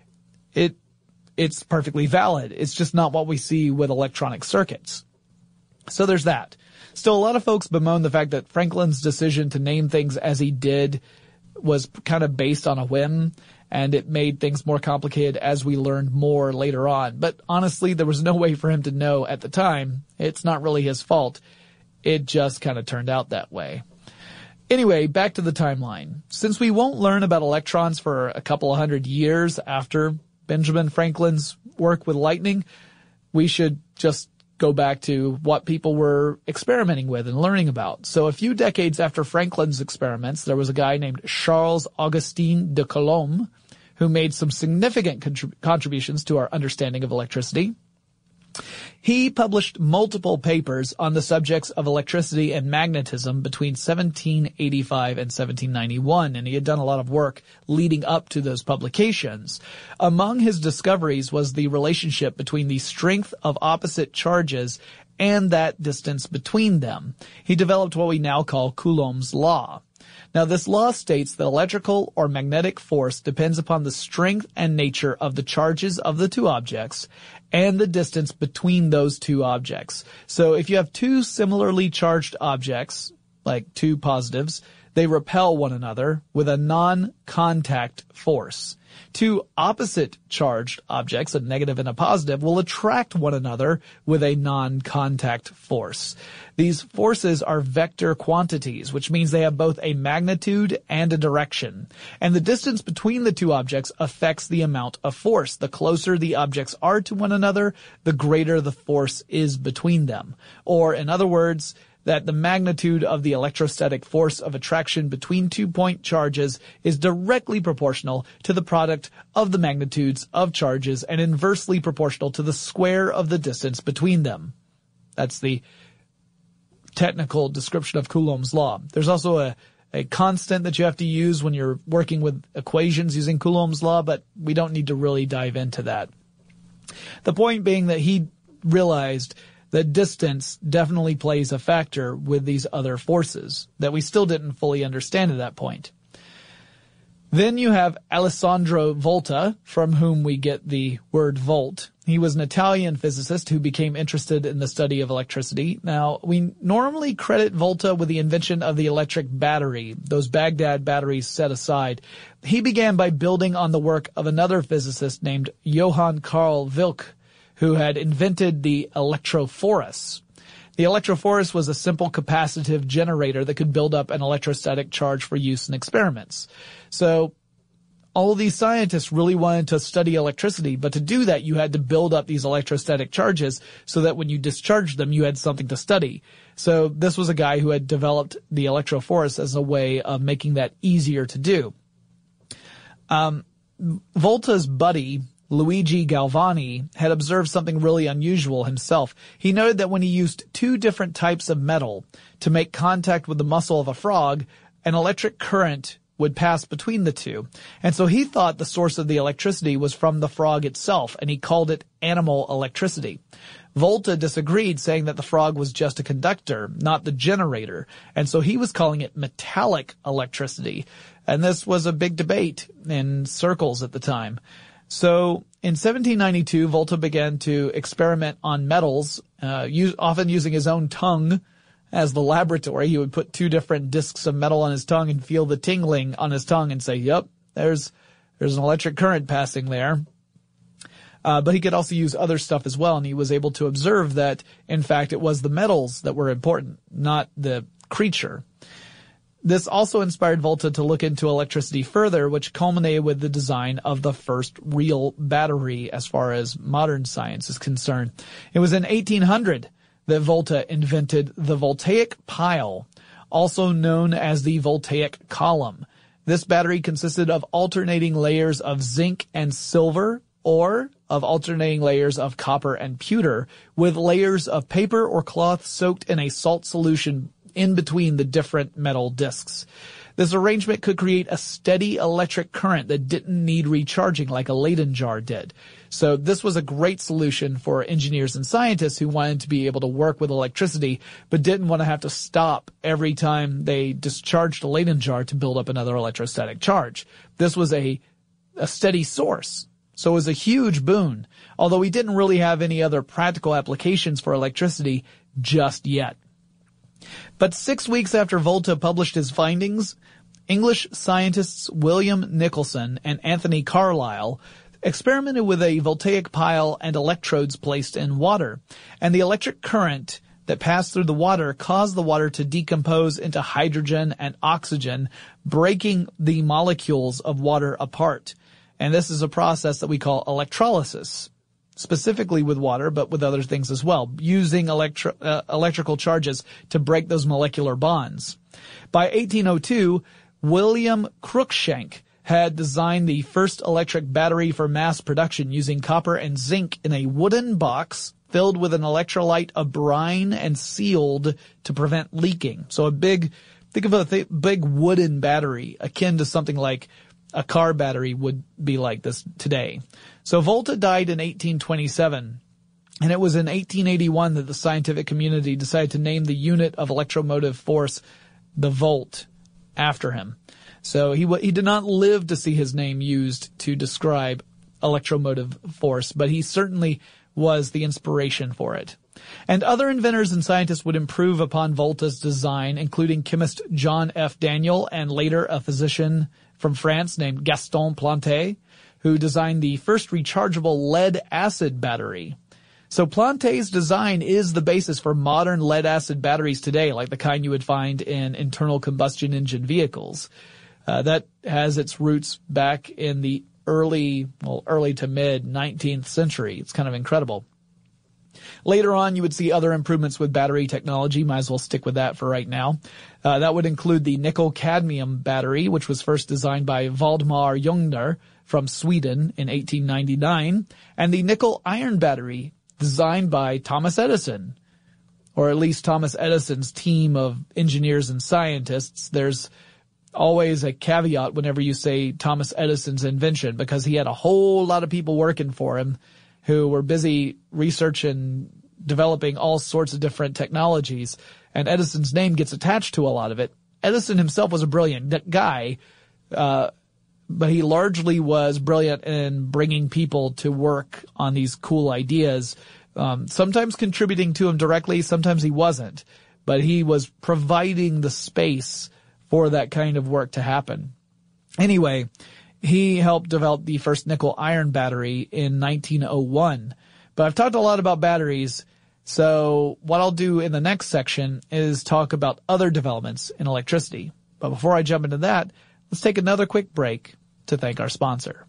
it's perfectly valid. It's just not what we see with electronic circuits. So there's that. Still, a lot of folks bemoan the fact that Franklin's decision to name things as he did was kind of based on a whim, and it made things more complicated as we learned more later on. But honestly, there was no way for him to know at the time. It's not really his fault. It just kind of turned out that way. Anyway, back to the timeline. Since we won't learn about electrons for a couple of hundred years after Benjamin Franklin's work with lightning, we should just go back to what people were experimenting with and learning about. So a few decades after Franklin's experiments, there was a guy named Charles Augustin de Coulomb who made some significant contributions to our understanding of electricity. He published multiple papers on the subjects of electricity and magnetism between 1785 and 1791, and he had done a lot of work leading up to those publications. Among his discoveries was the relationship between the strength of opposite charges and that distance between them. He developed what we now call Coulomb's law. Now, this law states that electrical or magnetic force depends upon the strength and nature of the charges of the two objects and the distance between those two objects. So if you have two similarly charged objects, like two positives, they repel one another with a non-contact force. Two opposite charged objects, a negative and a positive, will attract one another with a non-contact force. These forces are vector quantities, which means they have both a magnitude and a direction. And the distance between the two objects affects the amount of force. The closer the objects are to one another, the greater the force is between them. Or, in other words, that the magnitude of the electrostatic force of attraction between 2-point charges is directly proportional to the product of the magnitudes of charges and inversely proportional to the square of the distance between them. That's the technical description of Coulomb's law. There's also a constant that you have to use when you're working with equations using Coulomb's law, but we don't need to really dive into that. The point being that he realized that distance definitely plays a factor with these other forces that we still didn't fully understand at that point. Then you have Alessandro Volta, from whom we get the word volt. He was an Italian physicist who became interested in the study of electricity. Now, we normally credit Volta with the invention of the electric battery, those Baghdad batteries set aside. He began by building on the work of another physicist named Johann Carl Wilcke, who had invented the electrophorus. The electrophorus was a simple capacitive generator that could build up an electrostatic charge for use in experiments. So all of these scientists really wanted to study electricity, but to do that you had to build up these electrostatic charges so that when you discharged them you had something to study. So this was a guy who had developed the electrophorus as a way of making that easier to do. Volta's buddy Luigi Galvani had observed something really unusual himself. He noted that when he used two different types of metal to make contact with the muscle of a frog, an electric current would pass between the two. And so he thought the source of the electricity was from the frog itself, and he called it animal electricity. Volta disagreed, saying that the frog was just a conductor, not the generator, and so he was calling it metallic electricity. And this was a big debate in circles at the time. So in 1792, Volta began to experiment on metals, often using his own tongue as the laboratory. He would put two different discs of metal on his tongue and feel the tingling on his tongue and say, yep, there's an electric current passing there. But he could also use other stuff as well, and he was able to observe that, in fact, it was the metals that were important, not the creature. This also inspired Volta to look into electricity further, which culminated with the design of the first real battery as far as modern science is concerned. It was in 1800 that Volta invented the voltaic pile, also known as the voltaic column. This battery consisted of alternating layers of zinc and silver, or of alternating layers of copper and pewter, with layers of paper or cloth soaked in a salt solution in between the different metal discs. This arrangement could create a steady electric current that didn't need recharging like a Leyden jar did. So this was a great solution for engineers and scientists who wanted to be able to work with electricity, but didn't want to have to stop every time they discharged a Leyden jar to build up another electrostatic charge. This was a steady source. So it was a huge boon, although we didn't really have any other practical applications for electricity just yet. But 6 weeks after Volta published his findings, English scientists William Nicholson and Anthony Carlisle experimented with a voltaic pile and electrodes placed in water, and the electric current that passed through the water caused the water to decompose into hydrogen and oxygen, breaking the molecules of water apart. And this is a process that we call electrolysis, specifically with water, but with other things as well, using electrical charges to break those molecular bonds. By 1802, William Cruikshank had designed the first electric battery for mass production using copper and zinc in a wooden box filled with an electrolyte of brine and sealed to prevent leaking. So think of a big wooden battery akin to something like a car battery would be like this today. So Volta died in 1827, and it was in 1881 that the scientific community decided to name the unit of electromotive force, the volt, after him. So he did not live to see his name used to describe electromotive force, but he certainly was the inspiration for it. And other inventors and scientists would improve upon Volta's design, including chemist John F. Daniel and later a physician from France named Gaston Planté, who designed the first rechargeable lead-acid battery. So Planté's design is the basis for modern lead-acid batteries today, like the kind you would find in internal combustion engine vehicles. That has its roots back in the early to mid 19th century. It's kind of incredible. Later on, you would see other improvements with battery technology. Might as well stick with that for right now. That would include the nickel-cadmium battery, which was first designed by Valdemar Jungner from Sweden in 1899, and the nickel-iron battery designed by Thomas Edison, or at least Thomas Edison's team of engineers and scientists. There's always a caveat whenever you say Thomas Edison's invention, because he had a whole lot of people working for him who were busy researching, developing all sorts of different technologies, and Edison's name gets attached to a lot of it. Edison himself was a brilliant guy, but he largely was brilliant in bringing people to work on these cool ideas, sometimes contributing to him directly, sometimes he wasn't, but he was providing the space for that kind of work to happen. Anyway, he helped develop the first nickel-iron battery in 1901. But I've talked a lot about batteries, so what I'll do in the next section is talk about other developments in electricity. But before I jump into that, let's take another quick break to thank our sponsor.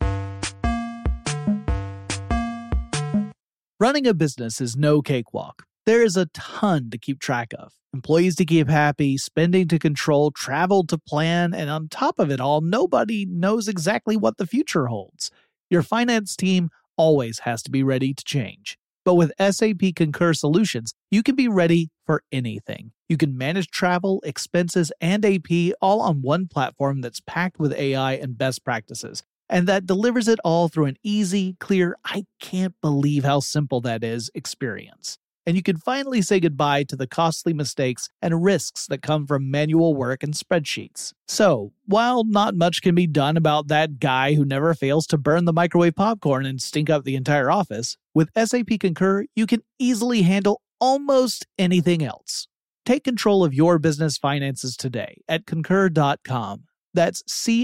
Running a business is no cakewalk. There is a ton to keep track of. Employees to keep happy, spending to control, travel to plan, and on top of it all, nobody knows exactly what the future holds. Your finance team always has to be ready to change. But with SAP Concur Solutions, you can be ready for anything. You can manage travel, expenses, and AP all on one platform that's packed with AI and best practices, and that delivers it all through an easy, clear, I can't believe how simple that is experience. and you can finally say goodbye to the costly mistakes and risks that come from manual work and spreadsheets. So, while not much can be done about that guy who never fails to burn the microwave popcorn and stink up the entire office, with SAP Concur, you can easily handle almost anything else. Take control of your business finances today at Concur.com. That's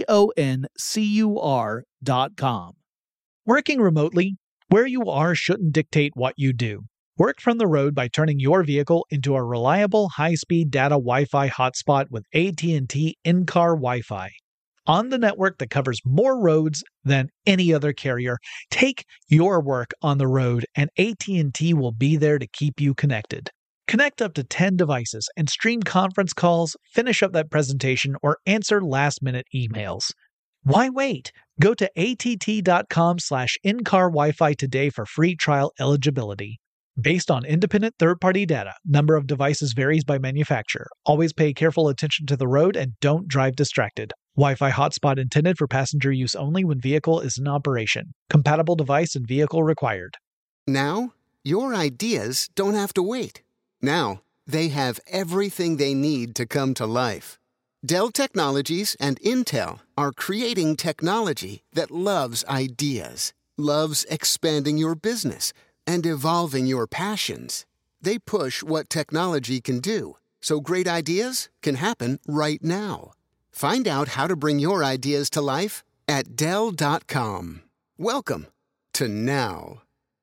CONCUR.com. Working remotely, where you are shouldn't dictate what you do. Work from the road by turning your vehicle into a reliable high-speed data Wi-Fi hotspot with AT&T in-car Wi-Fi. On the network that covers more roads than any other carrier, take your work on the road and AT&T will be there to keep you connected. Connect up to 10 devices and stream conference calls, finish up that presentation, or answer last-minute emails. Why wait? Go to att.com/in-car Wi-Fi today for free trial eligibility. Based on independent third-party data, number of devices varies by manufacturer. Always pay careful attention to the road and don't drive distracted. Wi-Fi hotspot intended for passenger use only when vehicle is in operation. Compatible device and vehicle required. Now, your ideas don't have to wait. Now, they have everything they need to come to life. Dell Technologies and Intel are creating technology that loves ideas, loves expanding your business, and evolving your passions. They push what technology can do, so great ideas can happen right now. Find out how to bring your ideas to life at Dell.com. Welcome to now.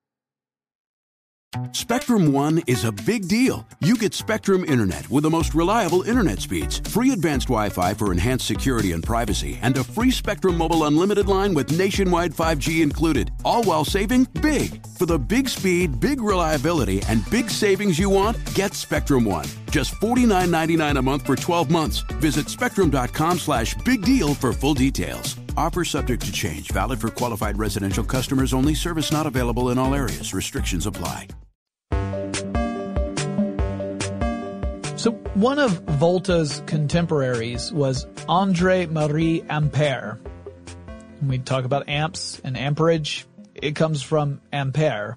Spectrum One is a big deal. You get Spectrum Internet with the most reliable internet speeds, free advanced Wi-Fi for enhanced security and privacy, and a free Spectrum Mobile Unlimited line with nationwide 5G included, all while saving big. For the big speed, big reliability, and big savings you want, get Spectrum One. Just $49.99 a month for 12 months. Visit spectrum.com/big deal for full details. Offer subject to change. Valid for qualified residential customers only. Service not available in all areas. Restrictions apply. So one of Volta's contemporaries was André-Marie Ampère. When we talk about amps and amperage, it comes from ampere.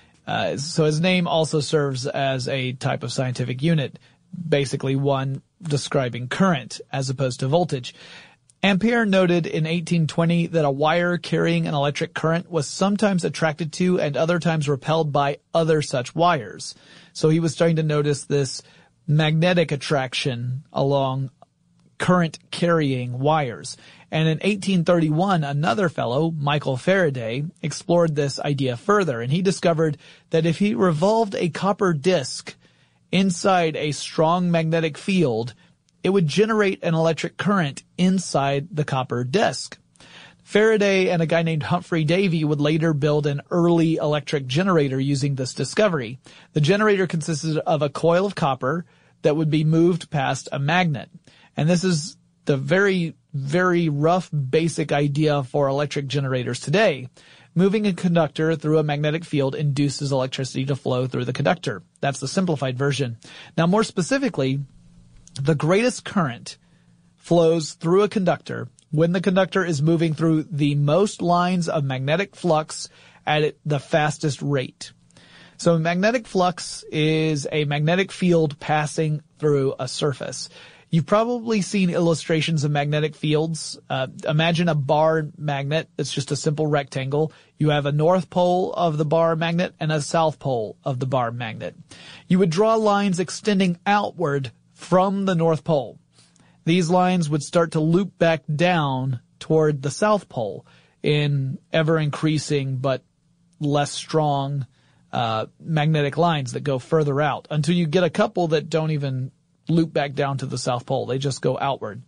So his name also serves as a type of scientific unit, basically one describing current as opposed to voltage. Ampere noted in 1820 that a wire carrying an electric current was sometimes attracted to and other times repelled by other such wires. So he was starting to notice this magnetic attraction along current-carrying wires. And in 1831, another fellow, Michael Faraday, explored this idea further, and he discovered that if he revolved a copper disc inside a strong magnetic field, it would generate an electric current inside the copper disc. Faraday and a guy named Humphrey Davy would later build an early electric generator using this discovery. The generator consisted of a coil of copper that would be moved past a magnet. And this is the very, very rough basic idea for electric generators today. Moving a conductor through a magnetic field induces electricity to flow through the conductor. That's the simplified version. Now, more specifically, the greatest current flows through a conductor when the conductor is moving through the most lines of magnetic flux at the fastest rate. So magnetic flux is a magnetic field passing through a surface. You've probably seen illustrations of magnetic fields. Imagine a bar magnet that's just a simple rectangle. You have a north pole of the bar magnet and a south pole of the bar magnet. You would draw lines extending outward from the North Pole. These lines would start to loop back down toward the South Pole in ever-increasing but less strong magnetic lines that go further out until you get a couple that don't even loop back down to the South Pole. They just go outward.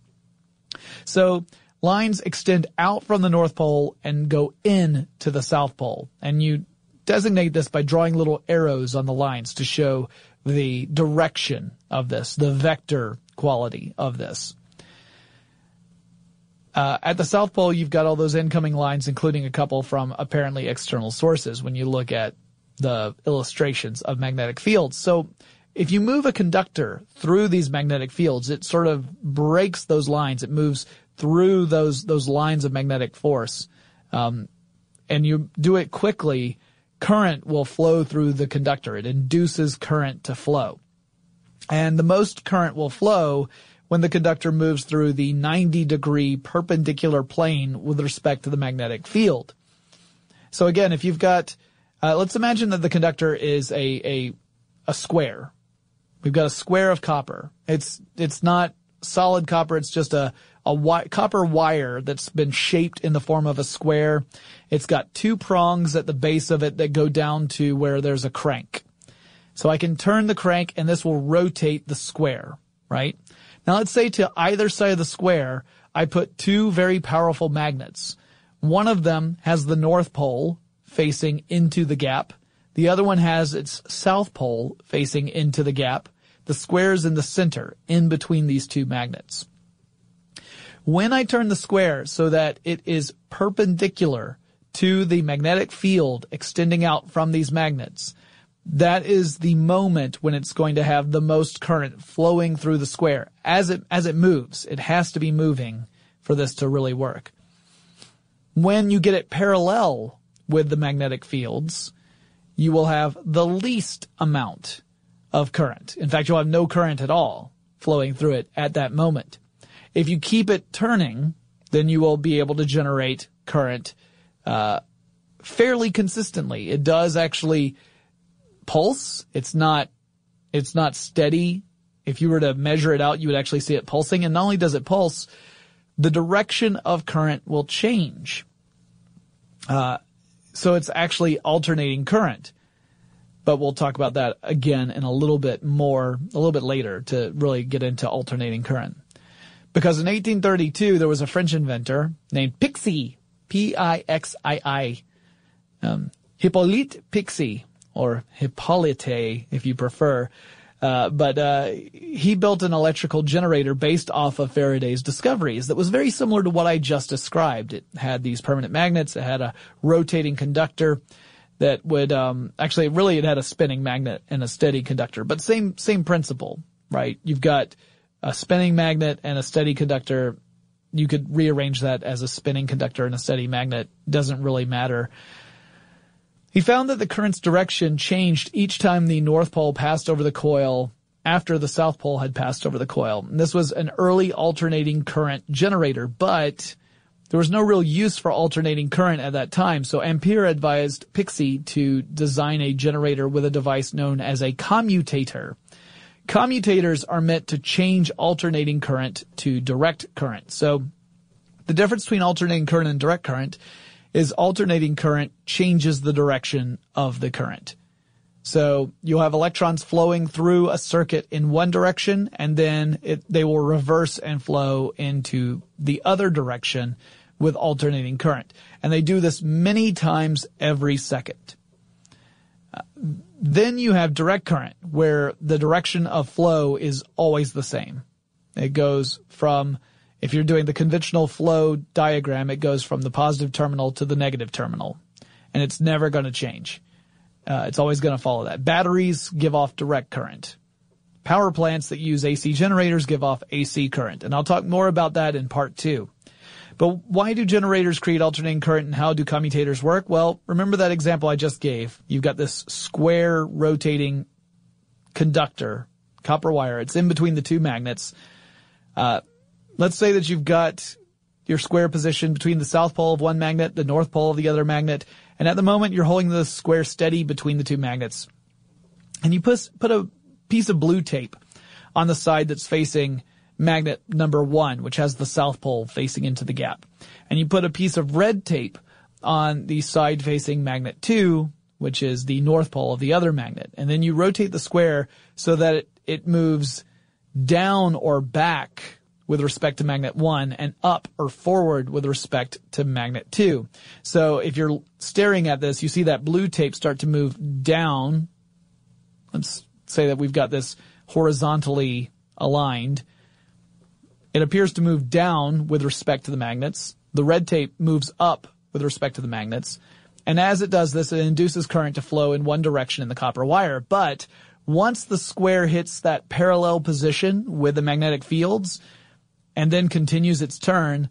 So lines extend out from the North Pole and go in to the South Pole. And you designate this by drawing little arrows on the lines to show the direction of this, the vector quality of this. At the South Pole, you've got all those incoming lines, including a couple from apparently external sources when you look at the illustrations of magnetic fields. So if you move a conductor through these magnetic fields, it sort of breaks those lines. It moves through those lines of magnetic force. And you do it quickly, current will flow through the conductor. It induces current to flow. And the most current will flow when the conductor moves through the 90-degree perpendicular plane with respect to the magnetic field. So again, if you've got, let's imagine that the conductor is a square. We've got a square of copper. It's not solid copper. It's just a copper wire that's been shaped in the form of a square. It's got two prongs at the base of it that go down to where there's a crank. So I can turn the crank and this will rotate the square, right? Now let's say to either side of the square, I put two very powerful magnets. One of them has the North Pole facing into the gap. The other one has its South Pole facing into the gap. The square is in the center, in between these two magnets. When I turn the square so that it is perpendicular to the magnetic field extending out from these magnets, that is the moment when it's going to have the most current flowing through the square. As it moves, it has to be moving for this to really work. When you get it parallel with the magnetic fields, you will have the least amount of current. In fact, you'll have no current at all flowing through it at that moment. If you keep it turning, then you will be able to generate current fairly consistently. It does actually pulse. It's not steady. If you were to measure it out, you would actually see it pulsing. And not only does it pulse, the direction of current will change. So it's actually alternating current. But we'll talk about that again in a little bit later to really get into alternating current. Because in 1832, there was a French inventor named Pixii, P-I-X-I-I, Hippolyte Pixii, or Hippolyte if you prefer. But he built an electrical generator based off of Faraday's discoveries that was very similar to what I just described. It had these permanent magnets. It had a rotating conductor that would it had a spinning magnet and a steady conductor. But same principle, right? You've got a spinning magnet and a steady conductor. You could rearrange that as a spinning conductor and a steady magnet. Doesn't really matter. He found that the current's direction changed each time the North Pole passed over the coil after the South Pole had passed over the coil. And this was an early alternating current generator, but there was no real use for alternating current at that time. So Ampere advised Pixii to design a generator with a device known as a commutator. Commutators are meant to change alternating current to direct current. So the difference between alternating current and direct current is alternating current changes the direction of the current. So you'll have electrons flowing through a circuit in one direction, and then they will reverse and flow into the other direction with alternating current. And they do this many times every second. Then you have direct current, where the direction of flow is always the same. It goes from, if you're doing the conventional flow diagram, it goes from the positive terminal to the negative terminal. And it's never going to change. It's always going to follow that. Batteries give off direct current. Power plants that use AC generators give off AC current. And I'll talk more about that in part 2. But why do generators create alternating current, and how do commutators work? Well, remember that example I just gave. You've got this square rotating conductor, copper wire. It's in between the two magnets. Let's say that you've got your square position between the South Pole of one magnet, the North Pole of the other magnet, and at the moment you're holding the square steady between the two magnets. And you put a piece of blue tape on the side that's facing magnet number 1, which has the South Pole facing into the gap. And you put a piece of red tape on the side facing magnet 2, which is the North Pole of the other magnet. And then you rotate the square so that it moves down or back with respect to magnet 1 and up or forward with respect to magnet 2. So if you're staring at this, you see that blue tape start to move down. Let's say that we've got this horizontally aligned. It appears to move down with respect to the magnets. The red tape moves up with respect to the magnets. And as it does this, it induces current to flow in one direction in the copper wire. But once the square hits that parallel position with the magnetic fields and then continues its turn,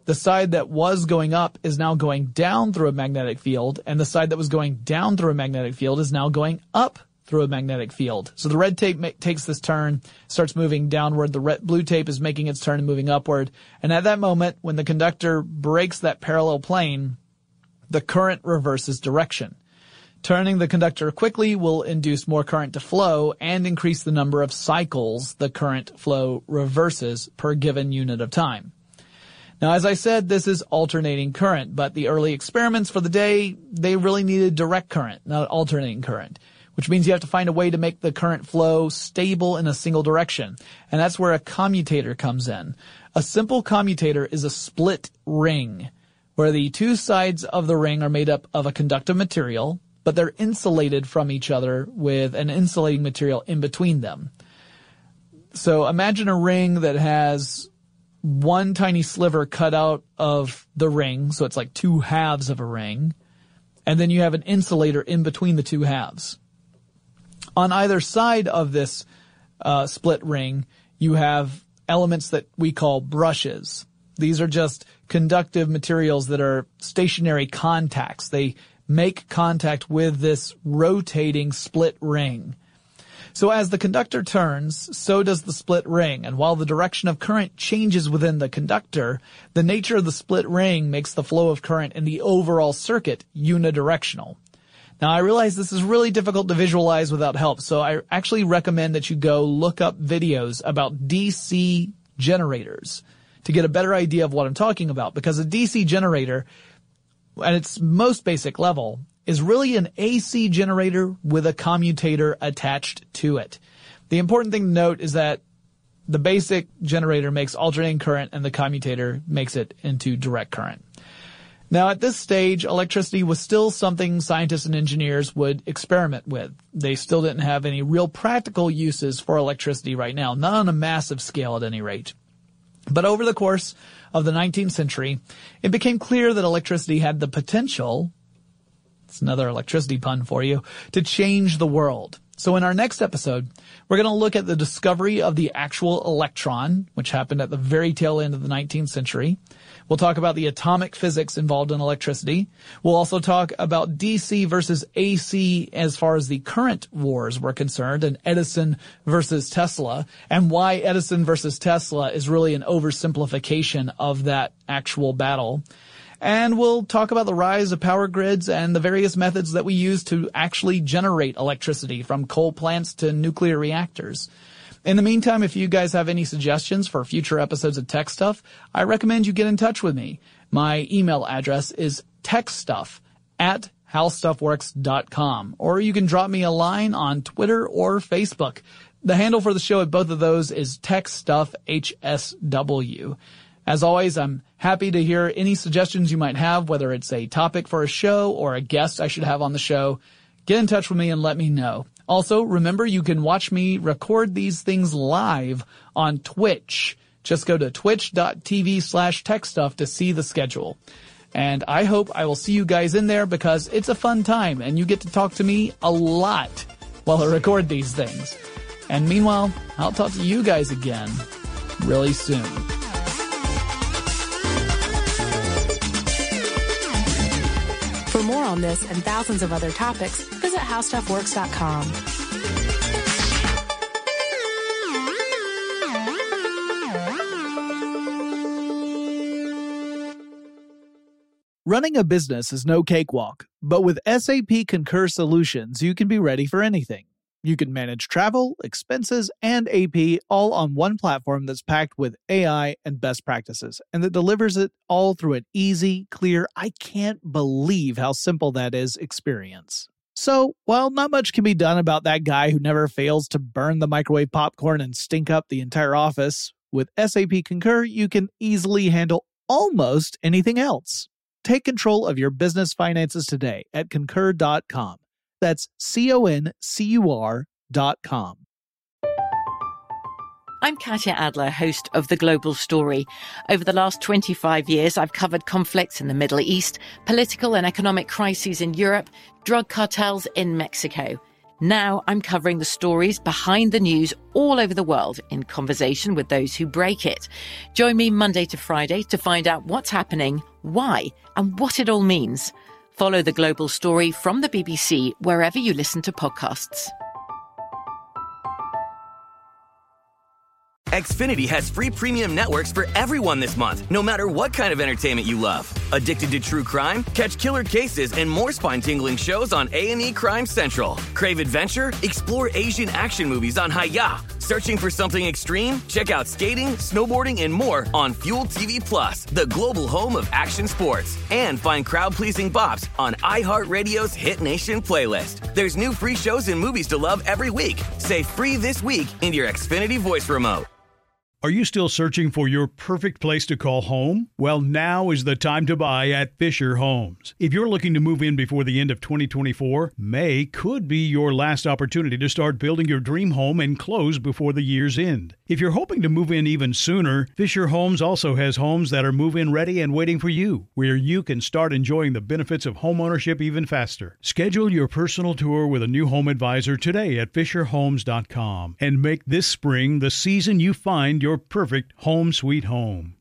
the side that was going up is now going down through a magnetic field, and the side that was going down through a magnetic field is now going up through a magnetic field. So the red tape takes this turn, starts moving downward. The blue tape is making its turn and moving upward. And at that moment, when the conductor breaks that parallel plane, the current reverses direction. Turning the conductor quickly will induce more current to flow and increase the number of cycles the current flow reverses per given unit of time. Now, as I said, this is alternating current, but the early experiments for the day, they really needed direct current, not alternating current, which means you have to find a way to make the current flow stable in a single direction. And that's where a commutator comes in. A simple commutator is a split ring, where the two sides of the ring are made up of a conductive material, but they're insulated from each other with an insulating material in between them. So imagine a ring that has one tiny sliver cut out of the ring, so it's like two halves of a ring, and then you have an insulator in between the two halves. On either side of this split ring, you have elements that we call brushes. These are just conductive materials that are stationary contacts. They make contact with this rotating split ring. So as the conductor turns, so does the split ring, and while the direction of current changes within the conductor, the nature of the split ring makes the flow of current in the overall circuit unidirectional. Now, I realize this is really difficult to visualize without help, so I actually recommend that you go look up videos about DC generators to get a better idea of what I'm talking about, because a DC generator, at its most basic level, is really an AC generator with a commutator attached to it. The important thing to note is that the basic generator makes alternating current and the commutator makes it into direct current. Now, at this stage, electricity was still something scientists and engineers would experiment with. They still didn't have any real practical uses for electricity right now, not on a massive scale at any rate. But over the course of the 19th century, it became clear that electricity had the potential, it's another electricity pun for you, to change the world. So in our next episode, we're going to look at the discovery of the actual electron, which happened at the very tail end of the 19th century. We'll talk about the atomic physics involved in electricity. We'll also talk about DC versus AC as far as the current wars were concerned, and Edison versus Tesla, and why Edison versus Tesla is really an oversimplification of that actual battle. And we'll talk about the rise of power grids and the various methods that we use to actually generate electricity, from coal plants to nuclear reactors. In the meantime, if you guys have any suggestions for future episodes of Tech Stuff, I recommend you get in touch with me. My email address is techstuff@howstuffworks.com, or you can drop me a line on Twitter or Facebook. The handle for the show at both of those is TechStuffHSW. As always, I'm happy to hear any suggestions you might have, whether it's a topic for a show or a guest I should have on the show. Get in touch with me and let me know. Also, remember, you can watch me record these things live on Twitch. Just go to twitch.tv/techstuff to see the schedule. And I hope I will see you guys in there, because it's a fun time and you get to talk to me a lot while I record these things. And meanwhile, I'll talk to you guys again really soon. For more on this and thousands of other topics, visit howstuffworks.com. Running a business is no cakewalk, but with SAP Concur Solutions, you can be ready for anything. You can manage travel, expenses, and AP all on one platform that's packed with AI and best practices, and that delivers it all through an easy, clear, I can't believe how simple that is experience. So, while not much can be done about that guy who never fails to burn the microwave popcorn and stink up the entire office, with SAP Concur, you can easily handle almost anything else. Take control of your business finances today at Concur.com. That's CONCUR.com. I'm Katya Adler, host of The Global Story. Over the last 25 years, I've covered conflicts in the Middle East, political and economic crises in Europe, drug cartels in Mexico. Now I'm covering the stories behind the news all over the world in conversation with those who break it. Join me Monday to Friday to find out what's happening, why, and what it all means. Follow The Global Story from the BBC wherever you listen to podcasts. Xfinity has free premium networks for everyone this month, no matter what kind of entertainment you love. Addicted to true crime? Catch killer cases and more spine-tingling shows on A&E Crime Central. Crave adventure? Explore Asian action movies on Hi-Ya. Searching for something extreme? Check out skating, snowboarding, and more on Fuel TV Plus, the global home of action sports. And find crowd-pleasing bops on iHeartRadio's Hit Nation playlist. There's new free shows and movies to love every week. Say free this week in your Xfinity voice remote. Are you still searching for your perfect place to call home? Well, now is the time to buy at Fisher Homes. If you're looking to move in before the end of 2024, May could be your last opportunity to start building your dream home and close before the year's end. If you're hoping to move in even sooner, Fisher Homes also has homes that are move-in ready and waiting for you, where you can start enjoying the benefits of homeownership even faster. Schedule your personal tour with a new home advisor today at FisherHomes.com and make this spring the season you find your perfect home sweet home.